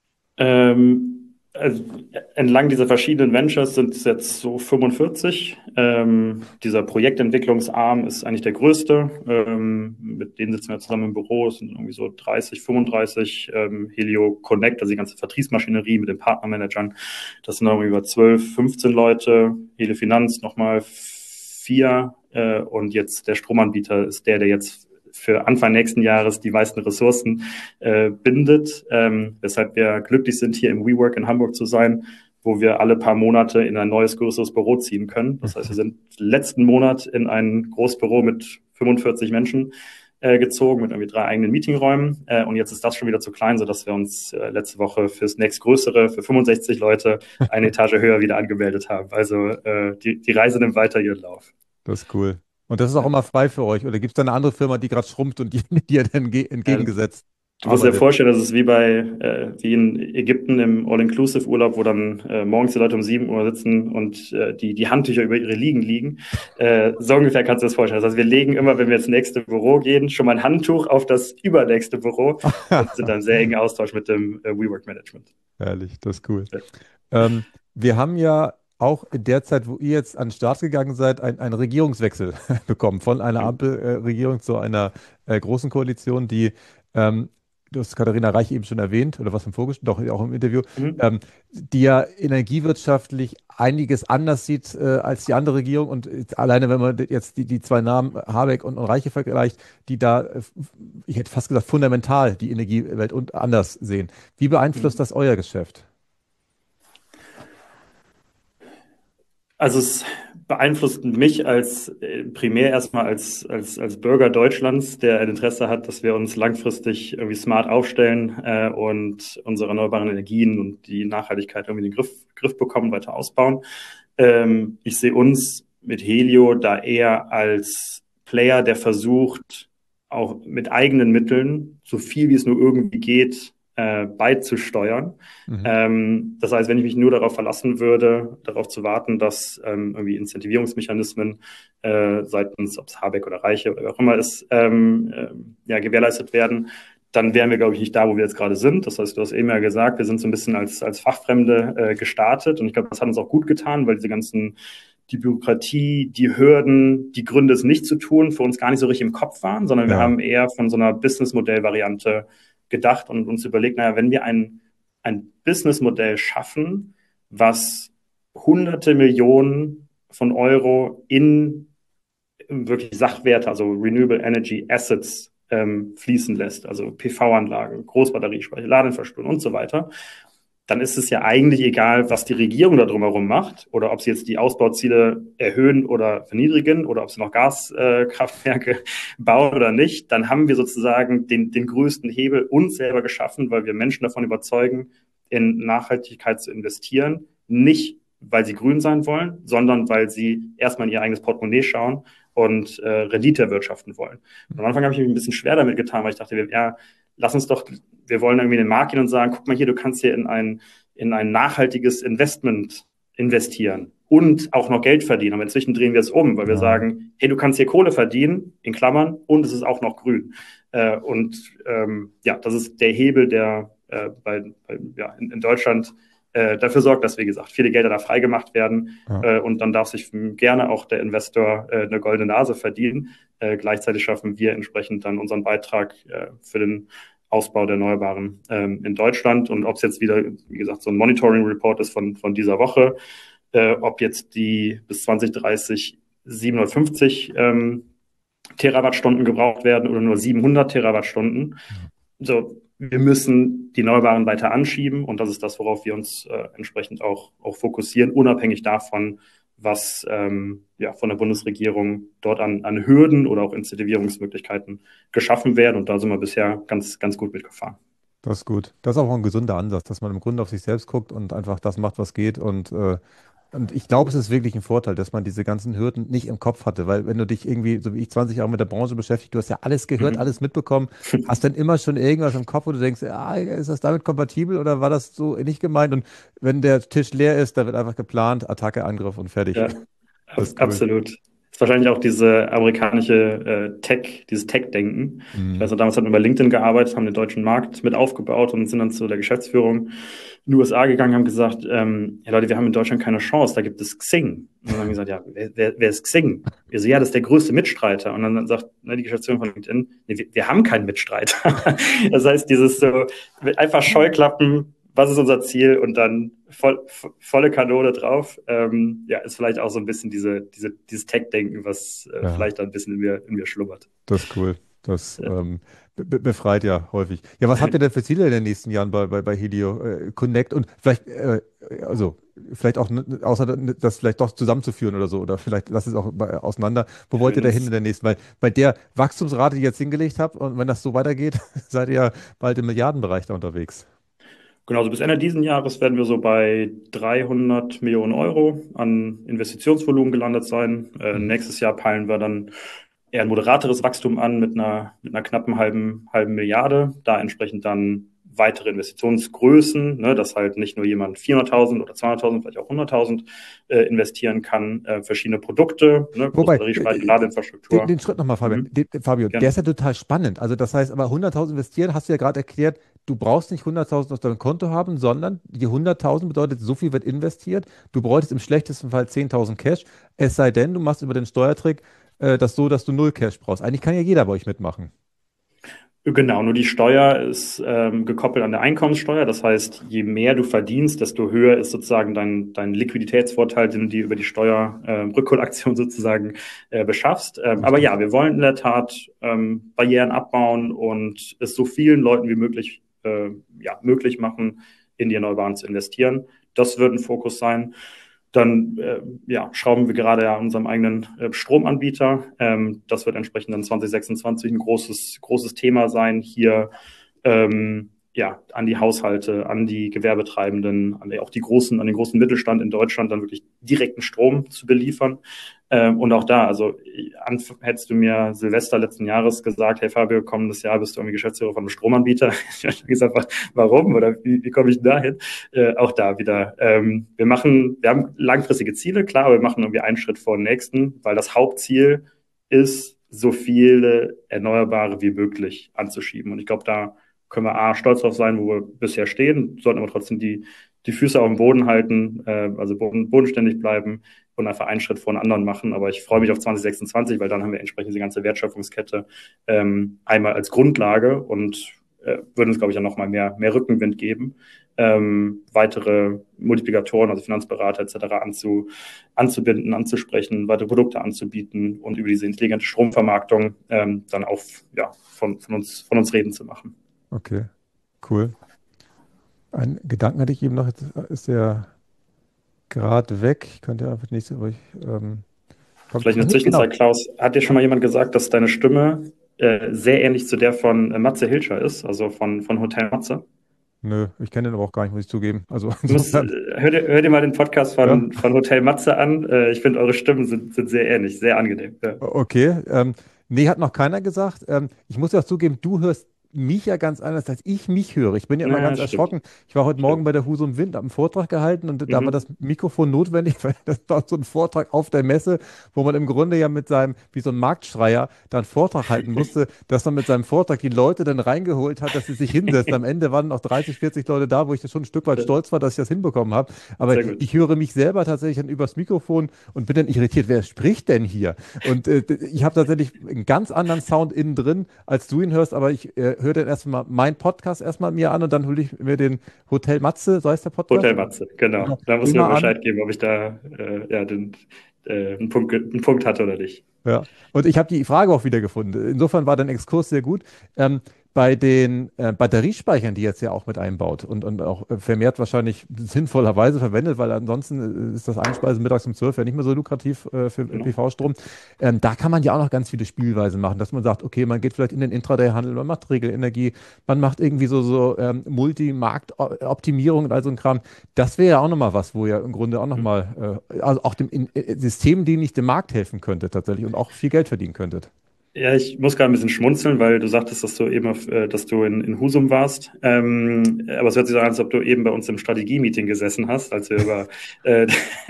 Ähm, also entlang dieser verschiedenen Ventures sind es jetzt so fünfundvierzig. Ähm, dieser Projektentwicklungsarm ist eigentlich der größte. Ähm, mit denen sitzen wir zusammen im Büro. Es sind irgendwie so dreißig, fünfunddreißig. Ähm, Helio Connect, also die ganze Vertriebsmaschinerie mit den Partnermanagern. Das sind irgendwie über zwölf, fünfzehn Leute. Helio Finanz nochmal vier. Äh, und jetzt der Stromanbieter ist der, der jetzt für Anfang nächsten Jahres die meisten Ressourcen äh, bindet, ähm, weshalb wir glücklich sind, hier im WeWork in Hamburg zu sein, wo wir alle paar Monate in ein neues, größeres Büro ziehen können. Das heißt, wir sind letzten Monat in ein Großbüro mit fünfundvierzig Menschen äh, gezogen, mit irgendwie drei eigenen Meetingräumen. Äh, und jetzt ist das schon wieder zu klein, sodass wir uns äh, letzte Woche fürs nächstgrößere, für fünfundsechzig Leute, eine Etage höher wieder angemeldet haben. Also äh, die, die Reise nimmt weiter ihren Lauf. Das ist cool. Und das ist auch immer frei für euch? Oder gibt es da eine andere Firma, die gerade schrumpft und die, die ihr dann ge- Ja, entgegengesetzt du musst dir arbeitet? vorstellen, das ist wie bei, äh, wie in Ägypten im All-Inclusive-Urlaub, wo dann äh, morgens die Leute um sieben Uhr sitzen und äh, die, die Handtücher über ihre Liegen liegen. Äh, so ungefähr kannst du das vorstellen. Das heißt, wir legen immer, wenn wir ins nächste Büro gehen, schon mal ein Handtuch auf das übernächste Büro und sind dann sehr engen Austausch mit dem äh, WeWork-Management. Herrlich, das ist cool. Ja. Ähm, wir haben ja auch in der Zeit, wo ihr jetzt an den Start gegangen seid, ein- einen Regierungswechsel bekommen von einer Ampelregierung zu einer äh, großen Koalition, die, ähm, du hast Katharina Reich eben schon erwähnt, oder was im Vorgespräch, doch auch im Interview, Mhm. ähm, die ja energiewirtschaftlich einiges anders sieht äh, als die andere Regierung. Und jetzt alleine, wenn man jetzt die, die zwei Namen Habeck und, und Reiche vergleicht, die da, äh, ich hätte fast gesagt, fundamental die Energiewelt und anders sehen. Wie beeinflusst Mhm. das euer Geschäft? Also es beeinflusst mich als äh, primär erstmal als, als, als Bürger Deutschlands, der ein Interesse hat, dass wir uns langfristig irgendwie smart aufstellen äh, und unsere erneuerbaren Energien und die Nachhaltigkeit irgendwie in den Griff, Griff bekommen, weiter ausbauen. Ähm, ich sehe uns mit Helio da eher als Player, der versucht, auch mit eigenen Mitteln, so viel wie es nur irgendwie geht, äh, beizusteuern. Mhm. Ähm, das heißt, wenn ich mich nur darauf verlassen würde, darauf zu warten, dass ähm, irgendwie Incentivierungsmechanismen äh, seitens, ob es Habeck oder Reiche oder wer auch immer ist, ähm, äh, ja, gewährleistet werden, dann wären wir, glaube ich, nicht da, wo wir jetzt gerade sind. Das heißt, du hast eben ja gesagt, wir sind so ein bisschen als, als Fachfremde äh, gestartet und ich glaube, das hat uns auch gut getan, weil diese ganzen die Bürokratie, die Hürden, die Gründe, es nicht zu tun, für uns gar nicht so richtig im Kopf waren, sondern wir Ja. haben eher von so einer Businessmodell-Variante gedacht und uns überlegt, naja, wenn wir ein, ein Businessmodell schaffen, was hunderte Millionen von Euro in wirklich Sachwerte, also Renewable Energy Assets ähm, fließen lässt, also P V-Anlagen, Großbatteriespeicher, Ladeinfrastrukturen und so weiter, dann ist es ja eigentlich egal, was die Regierung da drumherum macht oder ob sie jetzt die Ausbauziele erhöhen oder verniedrigen oder ob sie noch Gaskraftwerke äh, bauen oder nicht. Dann haben wir sozusagen den, den größten Hebel uns selber geschaffen, weil wir Menschen davon überzeugen, in Nachhaltigkeit zu investieren. Nicht, weil sie grün sein wollen, sondern weil sie erstmal in ihr eigenes Portemonnaie schauen und äh, Rendite erwirtschaften wollen. Und am Anfang habe ich mich ein bisschen schwer damit getan, weil ich dachte, ja, lass uns doch, wir wollen irgendwie in den Markt gehen und sagen, guck mal hier, du kannst hier in ein, in ein nachhaltiges Investment investieren und auch noch Geld verdienen. Aber inzwischen drehen wir es um, weil wir Ja. sagen, hey, du kannst hier Kohle verdienen, in Klammern, und es ist auch noch grün. Äh, und ähm, ja, das ist der Hebel, der äh, bei, bei, ja, in, in Deutschland äh, dafür sorgt, dass, wie gesagt, viele Gelder da freigemacht werden. Ja. Äh, und dann darf sich gerne auch der Investor äh, eine goldene Nase verdienen. Äh, gleichzeitig schaffen wir entsprechend dann unseren Beitrag äh, für den Ausbau der Erneuerbaren ähm, in Deutschland. Und ob es jetzt wieder, wie gesagt, so ein Monitoring-Report ist von, von dieser Woche, äh, ob jetzt die bis zwanzig dreißig siebenhundertfünfzig ähm, Terawattstunden gebraucht werden oder nur siebenhundert Terawattstunden. So, wir müssen die Erneuerbaren weiter anschieben und das ist das, worauf wir uns äh, entsprechend auch, auch fokussieren, unabhängig davon, was ähm, ja, von der Bundesregierung dort an, an Hürden oder auch Incentivierungsmöglichkeiten geschaffen werden. Und da sind wir bisher ganz, ganz gut mitgefahren. Das ist gut. Das ist auch ein gesunder Ansatz, dass man im Grunde auf sich selbst guckt und einfach das macht, was geht. Und, äh, und ich glaube, es ist wirklich ein Vorteil, dass man diese ganzen Hürden nicht im Kopf hatte, weil wenn du dich irgendwie, so wie ich, zwanzig Jahre mit der Branche beschäftigt, du hast ja alles gehört, Mhm. alles mitbekommen, hast dann immer schon irgendwas im Kopf, wo du denkst, ah, ist das damit kompatibel oder war das so nicht gemeint? Und wenn der Tisch leer ist, da wird einfach geplant, Attacke, Angriff und fertig. Ja, Das ist cool. absolut. Das ist wahrscheinlich auch diese amerikanische äh, Tech, dieses Tech-Denken. Mhm. Ich weiß noch, damals hatten wir bei LinkedIn gearbeitet, haben den deutschen Markt mit aufgebaut und sind dann zu der Geschäftsführung in die U S A gegangen, haben gesagt, ähm, ja Leute, wir haben in Deutschland keine Chance, da gibt es Xing. Und dann haben wir gesagt, ja, wer, wer, wer ist Xing? Wir so, ja, das ist der größte Mitstreiter. Und dann sagt ne, die Geschäftsführung von LinkedIn, nee, wir, wir haben keinen Mitstreiter. Das heißt, dieses so, einfach Scheuklappen, was ist unser Ziel und dann voll, volle Kanone drauf. Ähm, ja, ist vielleicht auch so ein bisschen diese, diese, dieses Tech-Denken, was äh, Ja. vielleicht ein bisschen in mir, in mir schlummert. Das ist cool. Das Ja. ähm, be befreit ja häufig. Ja, was habt ihr denn für Ziele in den nächsten Jahren bei, bei, bei Helio äh, Connect und vielleicht, äh, also vielleicht auch, ne, außer das vielleicht doch zusammenzuführen oder so, oder vielleicht lasst es auch bei, auseinander. Wo wollt ihr da hin in der nächsten? Weil bei der Wachstumsrate, die ihr jetzt hingelegt habt, und wenn das so weitergeht, seid ihr ja bald im Milliardenbereich da unterwegs. Genau, also bis Ende diesen Jahres werden wir so bei dreihundert Millionen Euro an Investitionsvolumen gelandet sein. Äh, Mhm. nächstes Jahr peilen wir dann eher ein moderateres Wachstum an mit einer, mit einer knappen halben, halben Milliarde. Da entsprechend dann weitere Investitionsgrößen, ne, dass halt nicht nur jemand vierhunderttausend oder zweihunderttausend, vielleicht auch hunderttausend äh, investieren kann, äh, verschiedene Produkte, ne, Wobei, Batteriespeicher, äh, Ladeinfrastruktur. den, den Schritt nochmal, Fabian. Mhm. Den, Fabio, Gerne. der ist ja total spannend. Also das heißt, aber hunderttausend investieren, hast du ja gerade erklärt, du brauchst nicht hunderttausend auf deinem Konto haben, sondern die hunderttausend bedeutet, so viel wird investiert. Du bräuchtest im schlechtesten Fall zehntausend Cash, es sei denn, du machst über den Steuertrick äh, das so, dass du null Cash brauchst. Eigentlich kann ja jeder bei euch mitmachen. Genau, nur die Steuer ist ähm, gekoppelt an der Einkommenssteuer. Das heißt, je mehr du verdienst, desto höher ist sozusagen dein, dein Liquiditätsvorteil, den du dir über die Steuerrückholaktion äh, sozusagen äh, beschaffst. Ähm, aber ja, wir wollen in der Tat ähm, Barrieren abbauen und es so vielen Leuten wie möglich äh, ja, möglich machen, in die Erneuerbaren zu investieren. Das wird ein Fokus sein. Dann äh, ja, schrauben wir gerade an unserem eigenen äh, Stromanbieter. Ähm, das wird entsprechend dann zwanzig sechsundzwanzig ein großes, großes Thema sein, hier ähm, ja, an die Haushalte, an die Gewerbetreibenden, an die, auch die großen, an den großen Mittelstand in Deutschland dann wirklich direkten Strom zu beliefern. Ähm, und auch da, also an, hättest du mir Silvester letzten Jahres gesagt, hey Fabio, kommendes Jahr bist du irgendwie Geschäftsführer von einem Stromanbieter. Ich habe gesagt, warum oder wie, wie komme ich dahin? Äh, auch da wieder. Ähm, wir machen, wir haben langfristige Ziele, klar, aber wir machen irgendwie einen Schritt vor den nächsten, weil das Hauptziel ist, so viele Erneuerbare wie möglich anzuschieben. Und ich glaube, da können wir A, stolz drauf sein, wo wir bisher stehen, sollten aber trotzdem die, die Füße auf dem Boden halten, äh, also boden, bodenständig bleiben und einfach einen Schritt vor den anderen machen. Aber ich freue mich auf zwanzig sechsundzwanzig, weil dann haben wir entsprechend diese ganze Wertschöpfungskette ähm, einmal als Grundlage und äh, würden uns, glaube ich, dann nochmal mehr, mehr Rückenwind geben, ähm, weitere Multiplikatoren, also Finanzberater et cetera anzu, anzubinden, anzusprechen, weitere Produkte anzubieten und über diese intelligente Stromvermarktung ähm, dann auch ja, von, von, uns, von uns reden zu machen. Okay, cool. Ein Gedanken hatte ich eben noch, jetzt ist der gerade weg. Ich könnte einfach nicht so, ich, ähm, Vielleicht in der Zwischenzeit, genau. Klaus, hat dir schon mal jemand gesagt, dass deine Stimme äh, sehr ähnlich zu der von äh, Matze Hilscher ist, also von, von Hotel Matze? Nö, ich kenne den aber auch gar nicht, muss ich zugeben. Also, musst, hör, dir, hör dir mal den Podcast von, ja. von Hotel Matze an. Äh, ich finde, eure Stimmen sind, sind sehr ähnlich, sehr angenehm. Ja. Okay, ähm, nee, hat noch keiner gesagt. Ähm, ich muss ja auch zugeben, du hörst mich ja ganz anders, als ich mich höre. Ich bin ja immer Na, ganz stimmt, erschrocken. Ich war heute Morgen stimmt. bei der Husum Wind, habe einen Vortrag gehalten und da war Mhm. das Mikrofon notwendig, weil das war so ein Vortrag auf der Messe, wo man im Grunde ja mit seinem, wie so ein Marktschreier, da einen Vortrag halten musste, dass man mit seinem Vortrag die Leute dann reingeholt hat, dass sie sich hinsetzen. Am Ende waren noch dreißig, vierzig Leute da, wo ich schon ein Stück weit stolz war, dass ich das hinbekommen habe. Aber Sehr gut. ich höre mich selber tatsächlich dann übers Mikrofon und bin dann irritiert, wer spricht denn hier? Und äh, ich habe tatsächlich einen ganz anderen Sound innen drin, als du ihn hörst, aber ich äh, höre dann erstmal meinen Podcast erstmal mir an und dann hole ich mir den Hotel Matze, so heißt der Podcast? Hotel Matze, genau. Genau. Da musst du mir Immer an. Bescheid geben, ob ich da äh, ja, den, äh, einen Punkt, ge- einen Punkt hatte oder nicht. Ja. Und ich habe die Frage auch wieder gefunden. Insofern war dein Exkurs sehr gut. Ähm, bei den äh, Batteriespeichern, die jetzt ja auch mit einbaut und, und auch äh, vermehrt wahrscheinlich sinnvollerweise verwendet, weil ansonsten äh, ist das Einspeisen mittags um zwölf ja nicht mehr so lukrativ äh, für Genau. P V-Strom. Ähm, da kann man ja auch noch ganz viele Spielweisen machen, dass man sagt, okay, man geht vielleicht in den Intraday-Handel, man macht Regelenergie, man macht irgendwie so, so ähm, Multi-Markt-Optimierung und all so ein Kram. Das wäre ja auch nochmal was, wo ja im Grunde auch nochmal, äh, also auch dem in, äh, systemdienlich dem Markt helfen könnte tatsächlich und auch viel Geld verdienen könntet. Ja, ich muss gerade ein bisschen schmunzeln, weil du sagtest, dass du eben auf, äh, dass du in, in Husum warst. Ähm, aber es hört sich so an, als ob du eben bei uns im Strategie-Meeting gesessen hast, als wir über äh,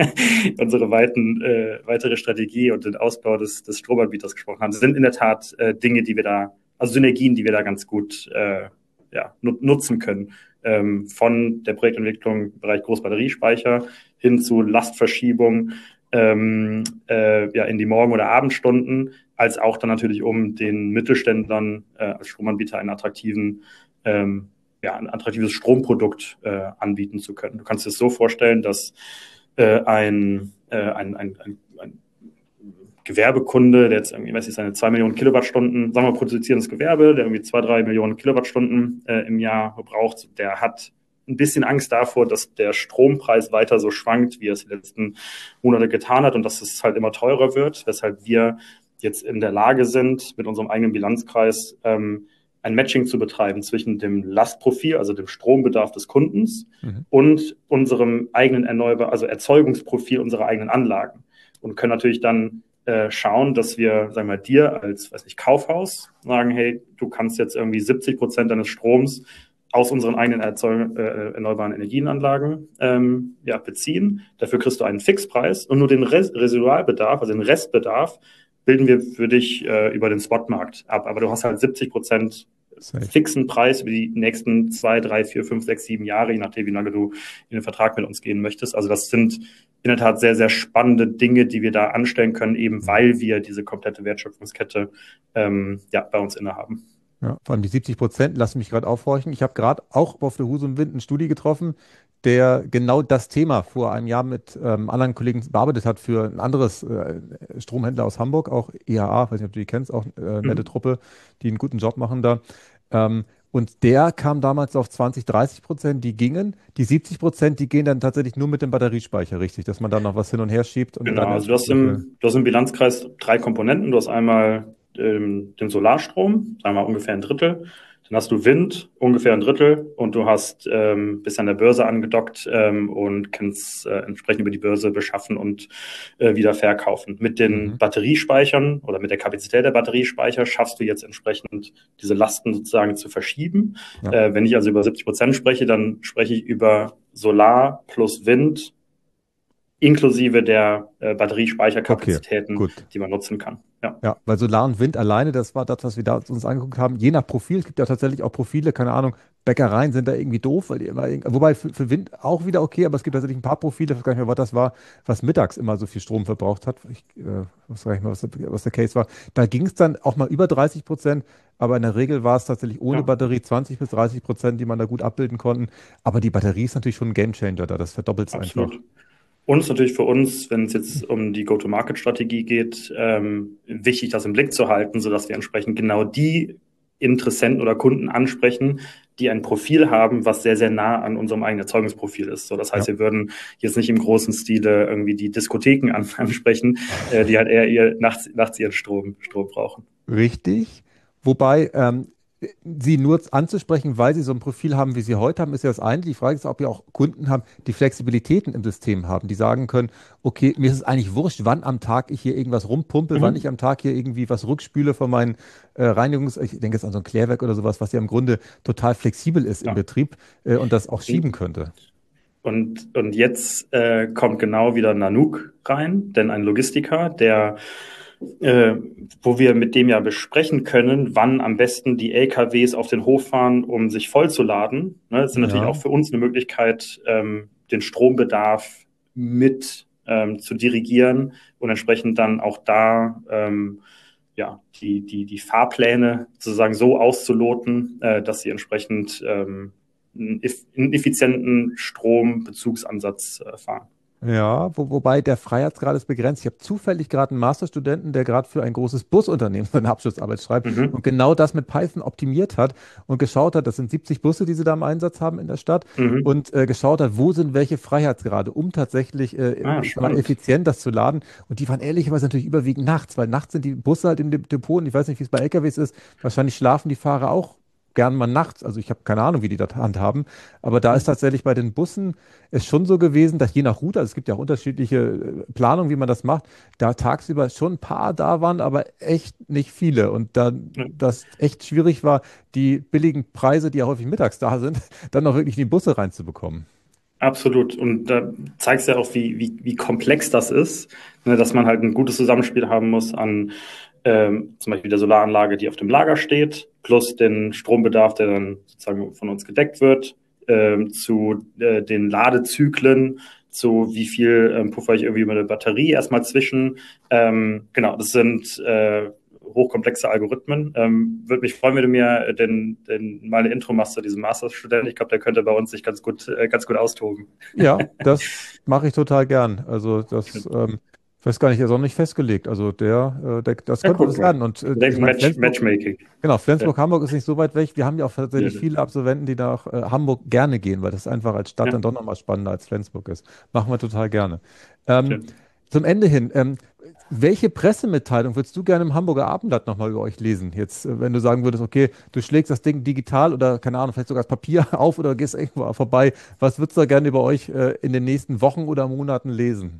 unsere weiten, äh, weitere Strategie und den Ausbau des, des Stromanbieters gesprochen haben. Das sind in der Tat äh, Dinge, die wir da, also Synergien, die wir da ganz gut äh, ja, nut- nutzen können. Ähm, von der Projektentwicklung im Bereich Großbatteriespeicher hin zu Lastverschiebung ähm, äh, ja, in die Morgen- oder Abendstunden, als auch dann natürlich, um den Mittelständlern äh, als Stromanbieter einen attraktiven, ähm, ja, ein attraktives Stromprodukt äh, anbieten zu können. Du kannst dir das so vorstellen, dass äh, ein, äh, ein, ein, ein, ein Gewerbekunde, der jetzt irgendwie, weiß ich, seine zwei Millionen Kilowattstunden, sagen wir produzierendes Gewerbe, der irgendwie zwei, drei Millionen Kilowattstunden äh, im Jahr braucht, der hat ein bisschen Angst davor, dass der Strompreis weiter so schwankt, wie er es die letzten Monate getan hat und dass es halt immer teurer wird, weshalb wir jetzt in der Lage sind, mit unserem eigenen Bilanzkreis ähm, ein Matching zu betreiben zwischen dem Lastprofil, also dem Strombedarf des Kundens Mhm. und unserem eigenen Erneuerbaren, also Erzeugungsprofil unserer eigenen Anlagen und können natürlich dann äh, schauen, dass wir, sagen wir mal, dir als, weiß nicht, Kaufhaus sagen, hey, du kannst jetzt irgendwie siebzig Prozent deines Stroms aus unseren eigenen Erzeug äh, erneuerbaren Energienanlagen ähm, ja, beziehen. Dafür kriegst du einen Fixpreis und nur den Res Residualbedarf, also den Restbedarf, bilden wir für dich äh, über den Spotmarkt ab. Aber du hast halt siebzig Prozent Safe. fixen Preis über die nächsten zwei, drei, vier, fünf, sechs, sieben Jahre, je nachdem, wie lange du in den Vertrag mit uns gehen möchtest. Also das sind in der Tat sehr, sehr spannende Dinge, die wir da anstellen können, eben weil wir diese komplette Wertschöpfungskette ähm, ja, bei uns innehaben. Ja, vor allem die siebzig Prozent, lass mich gerade aufhorchen. Ich habe gerade auch auf der Husum Wind einen Studi getroffen, der genau das Thema vor einem Jahr mit ähm, anderen Kollegen bearbeitet hat für ein anderes äh, Stromhändler aus Hamburg, auch E H A, weiß nicht, ob du die kennst, auch äh, nette Mhm. Truppe, die einen guten Job machen da. Ähm, und der kam damals auf zwanzig, dreißig Prozent, die gingen. Die siebzig Prozent, die gehen dann tatsächlich nur mit dem Batteriespeicher, richtig, dass man da noch was hin und her schiebt und Genau, dann also du hast solche. im, du hast im Bilanzkreis drei Komponenten. Du hast einmal ähm, den Solarstrom, sagen wir mal ungefähr ein Drittel. Dann hast du Wind, ungefähr ein Drittel. Und du hast ähm, bist an der Börse angedockt ähm, und kannst äh, entsprechend über die Börse beschaffen und äh, wieder verkaufen. Mit den Mhm. Batteriespeichern oder mit der Kapazität der Batteriespeicher schaffst du jetzt entsprechend diese Lasten sozusagen zu verschieben. Ja, Äh, wenn ich also über siebzig Prozent spreche, dann spreche ich über Solar plus Wind inklusive der äh, okay, Batteriespeicherkapazitäten, gut. die man nutzen kann. Ja, Ja, weil Solar und Wind alleine, das war das, was wir da uns angeguckt haben. Je nach Profil, es gibt ja tatsächlich auch Profile, keine Ahnung, Bäckereien sind da irgendwie doof, weil die immer, irgend- wobei für, für Wind auch wieder okay, aber es gibt tatsächlich ein paar Profile, ich weiß gar nicht mehr, was das war, was mittags immer so viel Strom verbraucht hat. Ich äh, weiß gar nicht mehr, was der, was der Case war. Da ging es dann auch mal über dreißig Prozent, aber in der Regel war es tatsächlich ohne ja, Batterie zwanzig bis dreißig Prozent, die man da gut abbilden konnten. Aber die Batterie ist natürlich schon ein Gamechanger da, das verdoppelt es einfach. absolut. Und es ist natürlich für uns, wenn es jetzt um die Go-to-Market-Strategie geht, ähm, wichtig, das im Blick zu halten, sodass wir entsprechend genau die Interessenten oder Kunden ansprechen, die ein Profil haben, was sehr, sehr nah an unserem eigenen Erzeugungsprofil ist. So, das heißt, Ja. wir würden jetzt nicht im großen Stile irgendwie die Diskotheken an, ansprechen, äh, die halt eher ihr nachts, nachts ihren Strom, Strom brauchen. Richtig. Wobei, ähm, Sie nur anzusprechen, weil Sie so ein Profil haben, wie Sie heute haben, ist ja das eine. Die Frage ist, ob wir auch Kunden haben, die Flexibilitäten im System haben, die sagen können, okay, mir ist es eigentlich wurscht, wann am Tag ich hier irgendwas rumpumpe, wann ich Mhm. am Tag hier irgendwie was rückspüle von meinen äh, Reinigungs-, ich denke jetzt an so ein Klärwerk oder sowas, was ja im Grunde total flexibel ist im Ja. Betrieb äh, und das auch schieben Und, könnte. und, und jetzt äh, kommt genau wieder Nanook rein, denn ein Logistiker, der, äh, wo wir mit dem ja besprechen können, wann am besten die L K Ws auf den Hof fahren, um sich vollzuladen. Ne, das ist natürlich auch Ja. für uns eine Möglichkeit, ähm, den Strombedarf mit ähm, zu dirigieren und entsprechend dann auch da ähm, ja, die, die, die Fahrpläne sozusagen so auszuloten, äh, dass sie entsprechend ähm, einen, einen effizienten Strombezugsansatz äh, fahren. Ja, wo, wobei der Freiheitsgrad ist begrenzt. Ich habe zufällig gerade einen Masterstudenten, der gerade für ein großes Busunternehmen seine Abschlussarbeit schreibt und Mhm. genau das mit Python optimiert hat und geschaut hat, das sind siebzig Busse, die sie da im Einsatz haben in der Stadt Mhm. und äh, geschaut hat, wo sind welche Freiheitsgrade, um tatsächlich, äh, Ah, ich sag mal, spannend. effizient das zu laden. Und die waren ehrlicherweise natürlich überwiegend nachts, weil nachts sind die Busse halt im De- Depot und ich weiß nicht, wie es bei L K Ws ist. Wahrscheinlich schlafen die Fahrer auch gern mal nachts. Also ich habe keine Ahnung, wie die das handhaben. Aber da ist tatsächlich bei den Bussen ist schon so gewesen, dass je nach Route, also es gibt ja auch unterschiedliche äh, Planungen, wie man das macht, da tagsüber schon ein paar da waren, aber echt nicht viele. Und da Ja, das echt schwierig war, die billigen Preise, die ja häufig mittags da sind, dann auch wirklich in die Busse reinzubekommen. absolut. Und da zeigst du ja auch, wie, wie, wie komplex das ist, ne, dass man halt ein gutes Zusammenspiel haben muss an ähm, zum Beispiel der Solaranlage, die auf dem Lager steht, plus den Strombedarf, der dann sozusagen von uns gedeckt wird, ähm, zu äh, den Ladezyklen, zu wie viel ähm, puffer ich irgendwie mit der Batterie erstmal zwischen. Ähm, genau, das sind äh, hochkomplexe Algorithmen. Ähm, würde mich freuen, wenn du mir den, den, mal eine Intro machst zu diesem Masterstudent. Ich glaube, der könnte bei uns sich ganz gut, äh, ganz gut austoben. Ja, das mache ich total gern. Also das, ähm, ich weiß gar nicht, er ist auch nicht festgelegt. Also der, äh, der das Ja, könnte guck was mal. werden. Und äh, ich Direkt meine, Match, Flensburg, Matchmaking. genau, Ja, Flensburg-Hamburg ist nicht so weit weg. Wir haben ja auch ja, tatsächlich viele Absolventen, die nach äh, Hamburg gerne gehen, weil das einfach als Stadt ja, dann doch nochmal spannender als Flensburg ist. Machen wir total gerne. Ähm, schön. zum Ende hin, ähm, welche Pressemitteilung würdest du gerne im Hamburger Abendblatt nochmal über euch lesen? Jetzt, äh, wenn du sagen würdest, okay, du schlägst das Ding digital oder keine Ahnung, vielleicht sogar das Papier auf oder gehst irgendwo vorbei. Was würdest du da gerne über euch äh, in den nächsten Wochen oder Monaten lesen?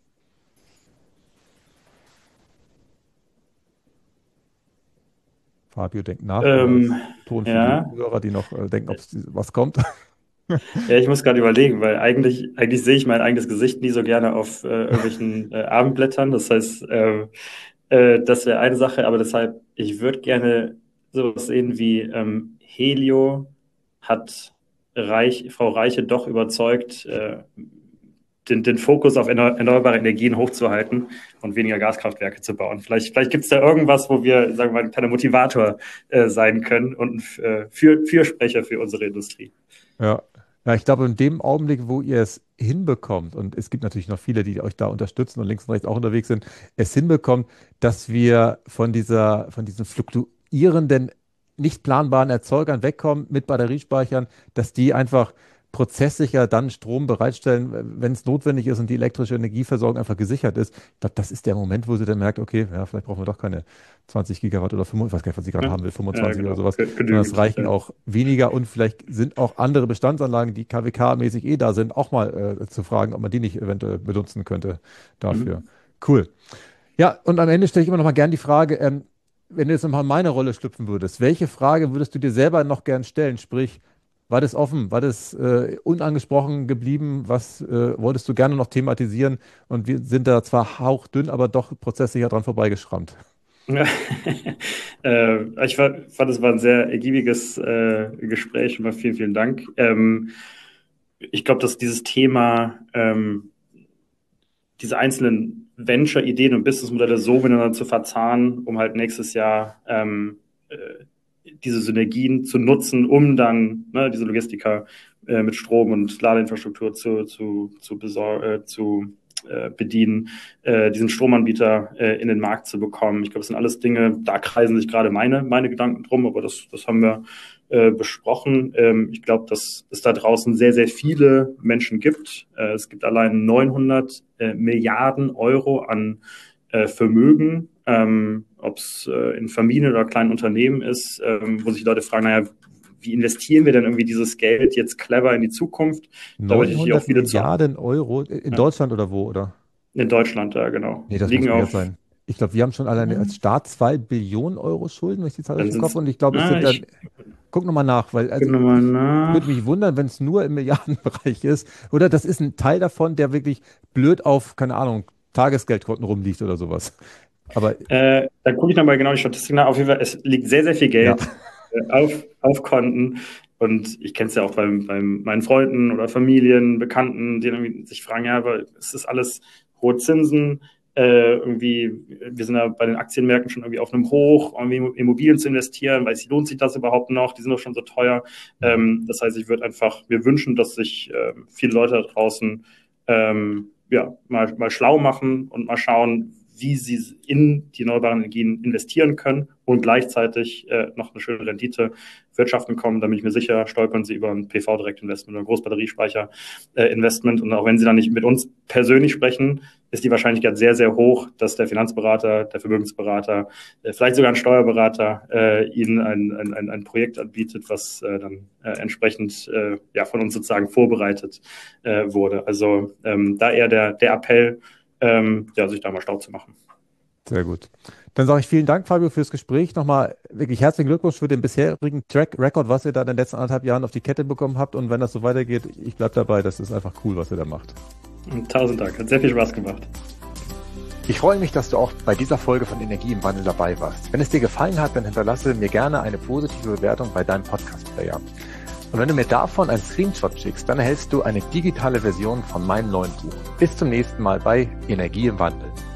Fabio denkt nach, aber Ähm, das ist Ton für die ja. Hörer, die noch äh, denken, ob was kommt. Ja, ich muss gerade überlegen, weil eigentlich, eigentlich sehe ich mein eigenes Gesicht nie so gerne auf äh, irgendwelchen äh, Abendblättern. Das heißt, äh, äh, das wäre eine Sache, aber deshalb, ich würde gerne sowas sehen wie ähm, Helio hat Reich, Frau Reiche doch überzeugt, äh, den, den Fokus auf erneuerbare Energien hochzuhalten und weniger Gaskraftwerke zu bauen. Vielleicht, vielleicht gibt es da irgendwas, wo wir, sagen wir mal, ein kleiner Motivator äh, sein können und ein äh, Für, Fürsprecher für unsere Industrie. Ja. Ja, ich glaube, in dem Augenblick, wo ihr es hinbekommt, und es gibt natürlich noch viele, die euch da unterstützen und links und rechts auch unterwegs sind, es hinbekommt, dass wir von dieser, von diesen fluktuierenden, nicht planbaren Erzeugern wegkommen mit Batteriespeichern, dass die einfach prozesssicher dann Strom bereitstellen, wenn es notwendig ist und die elektrische Energieversorgung einfach gesichert ist. Ich glaube, das ist der Moment, wo sie dann merkt, okay, ja, vielleicht brauchen wir doch keine zwanzig Gigawatt oder fünfundzwanzig, ich weiß gar nicht, was sie gerade Ja, haben will, ja fünfundzwanzig oder genau. sowas, sondern es Genügend. reichen Ja. auch weniger und vielleicht sind auch andere Bestandsanlagen, die K W K-mäßig eh da sind, auch mal äh, zu fragen, ob man die nicht eventuell benutzen könnte dafür. Mhm. Cool. Ja, und am Ende stelle ich immer noch mal gern die Frage, ähm, wenn du jetzt nochmal in meine Rolle schlüpfen würdest, welche Frage würdest du dir selber noch gern stellen? Sprich, war das offen? War das äh, unangesprochen geblieben? Was äh, wolltest du gerne noch thematisieren? Und wir sind da zwar hauchdünn, aber doch prozesssicher dran vorbeigeschrammt. Ja. äh, ich fand, fand, es war ein sehr ergiebiges äh, Gespräch. Schon mal vielen, vielen Dank. Ähm, ich glaube, dass dieses Thema, ähm, diese einzelnen Venture-Ideen und Businessmodelle so miteinander zu verzahnen, um halt nächstes Jahr ähm, äh, diese Synergien zu nutzen, um dann ne, diese Logistiker äh, mit Strom und Ladeinfrastruktur zu, zu, zu, besor äh, zu äh, bedienen, äh, diesen Stromanbieter äh, in den Markt zu bekommen. Ich glaube, das sind alles Dinge, da kreisen sich gerade meine, meine Gedanken drum, aber das, das haben wir äh, besprochen. Ähm, ich glaube, dass es da draußen sehr, sehr viele Menschen gibt. Äh, es gibt allein neunhundert äh, Milliarden Euro an äh, Vermögen ähm, ob es äh, in Familien oder kleinen Unternehmen ist, ähm, wo sich Leute fragen, naja, wie investieren wir denn irgendwie dieses Geld jetzt clever in die Zukunft? neunhundert Milliarden Euro in ja. Deutschland oder wo, oder? In Deutschland, ja, genau. Nee, das Liegen muss mehr auf, sein. Ich glaube, wir haben schon alleine als Staat zwei Billionen Euro Schulden, wenn ich die Zahl richtig im Kopf habe. Und ich glaube, es na, sind dann, ich, guck nochmal nach, weil also, guck noch mal nach. würde mich wundern, wenn es nur im Milliardenbereich ist. Oder das ist ein Teil davon, der wirklich blöd auf, keine Ahnung, Tagesgeldkonten rumliegt oder sowas. Aber äh, da gucke ich nochmal genau die Statistik nach. Auf jeden Fall, es liegt sehr, sehr viel Geld ja. äh, auf, auf Konten. Und ich kenne es ja auch bei meinen Freunden oder Familien, Bekannten, die irgendwie sich fragen, ja, aber es ist alles hohe Zinsen. Äh, irgendwie, wir sind ja bei den Aktienmärkten schon irgendwie auf einem Hoch, irgendwie Immobilien zu investieren, weil es lohnt sich das überhaupt noch, die sind doch schon so teuer. Ähm, das heißt, ich würde einfach mir wünschen, dass sich äh, viele Leute da draußen ähm, ja, mal, mal schlau machen und mal schauen, wie sie in die erneuerbaren Energien investieren können und gleichzeitig äh, noch eine schöne Rendite wirtschaften kommen. Da bin ich mir sicher, stolpern sie über ein P V-Direktinvestment oder ein Großbatteriespeicher-Investment. Und auch wenn sie dann nicht mit uns persönlich sprechen, ist die Wahrscheinlichkeit sehr, sehr hoch, dass der Finanzberater, der Vermögensberater, äh, vielleicht sogar ein Steuerberater äh, ihnen ein, ein, ein Projekt anbietet, was äh, dann äh, entsprechend äh, ja, von uns sozusagen vorbereitet äh, wurde. Also ähm, da eher der, der Appell, Ähm, ja, sich da mal schlau zu machen. Sehr gut. Dann sage ich vielen Dank, Fabio, fürs Gespräch. Nochmal wirklich herzlichen Glückwunsch für den bisherigen Track Record, was ihr da in den letzten anderthalb Jahren auf die Kette bekommen habt. Und wenn das so weitergeht, ich bleibe dabei, das ist einfach cool, was ihr da macht. Und tausend Dank, hat sehr viel Spaß gemacht. Ich freue mich, dass du auch bei dieser Folge von Energie im Wandel dabei warst. Wenn es dir gefallen hat, dann hinterlasse mir gerne eine positive Bewertung bei deinem Podcast-Player. Und wenn du mir davon einen Screenshot schickst, dann erhältst du eine digitale Version von meinem neuen Buch. Bis zum nächsten Mal bei Energie im Wandel.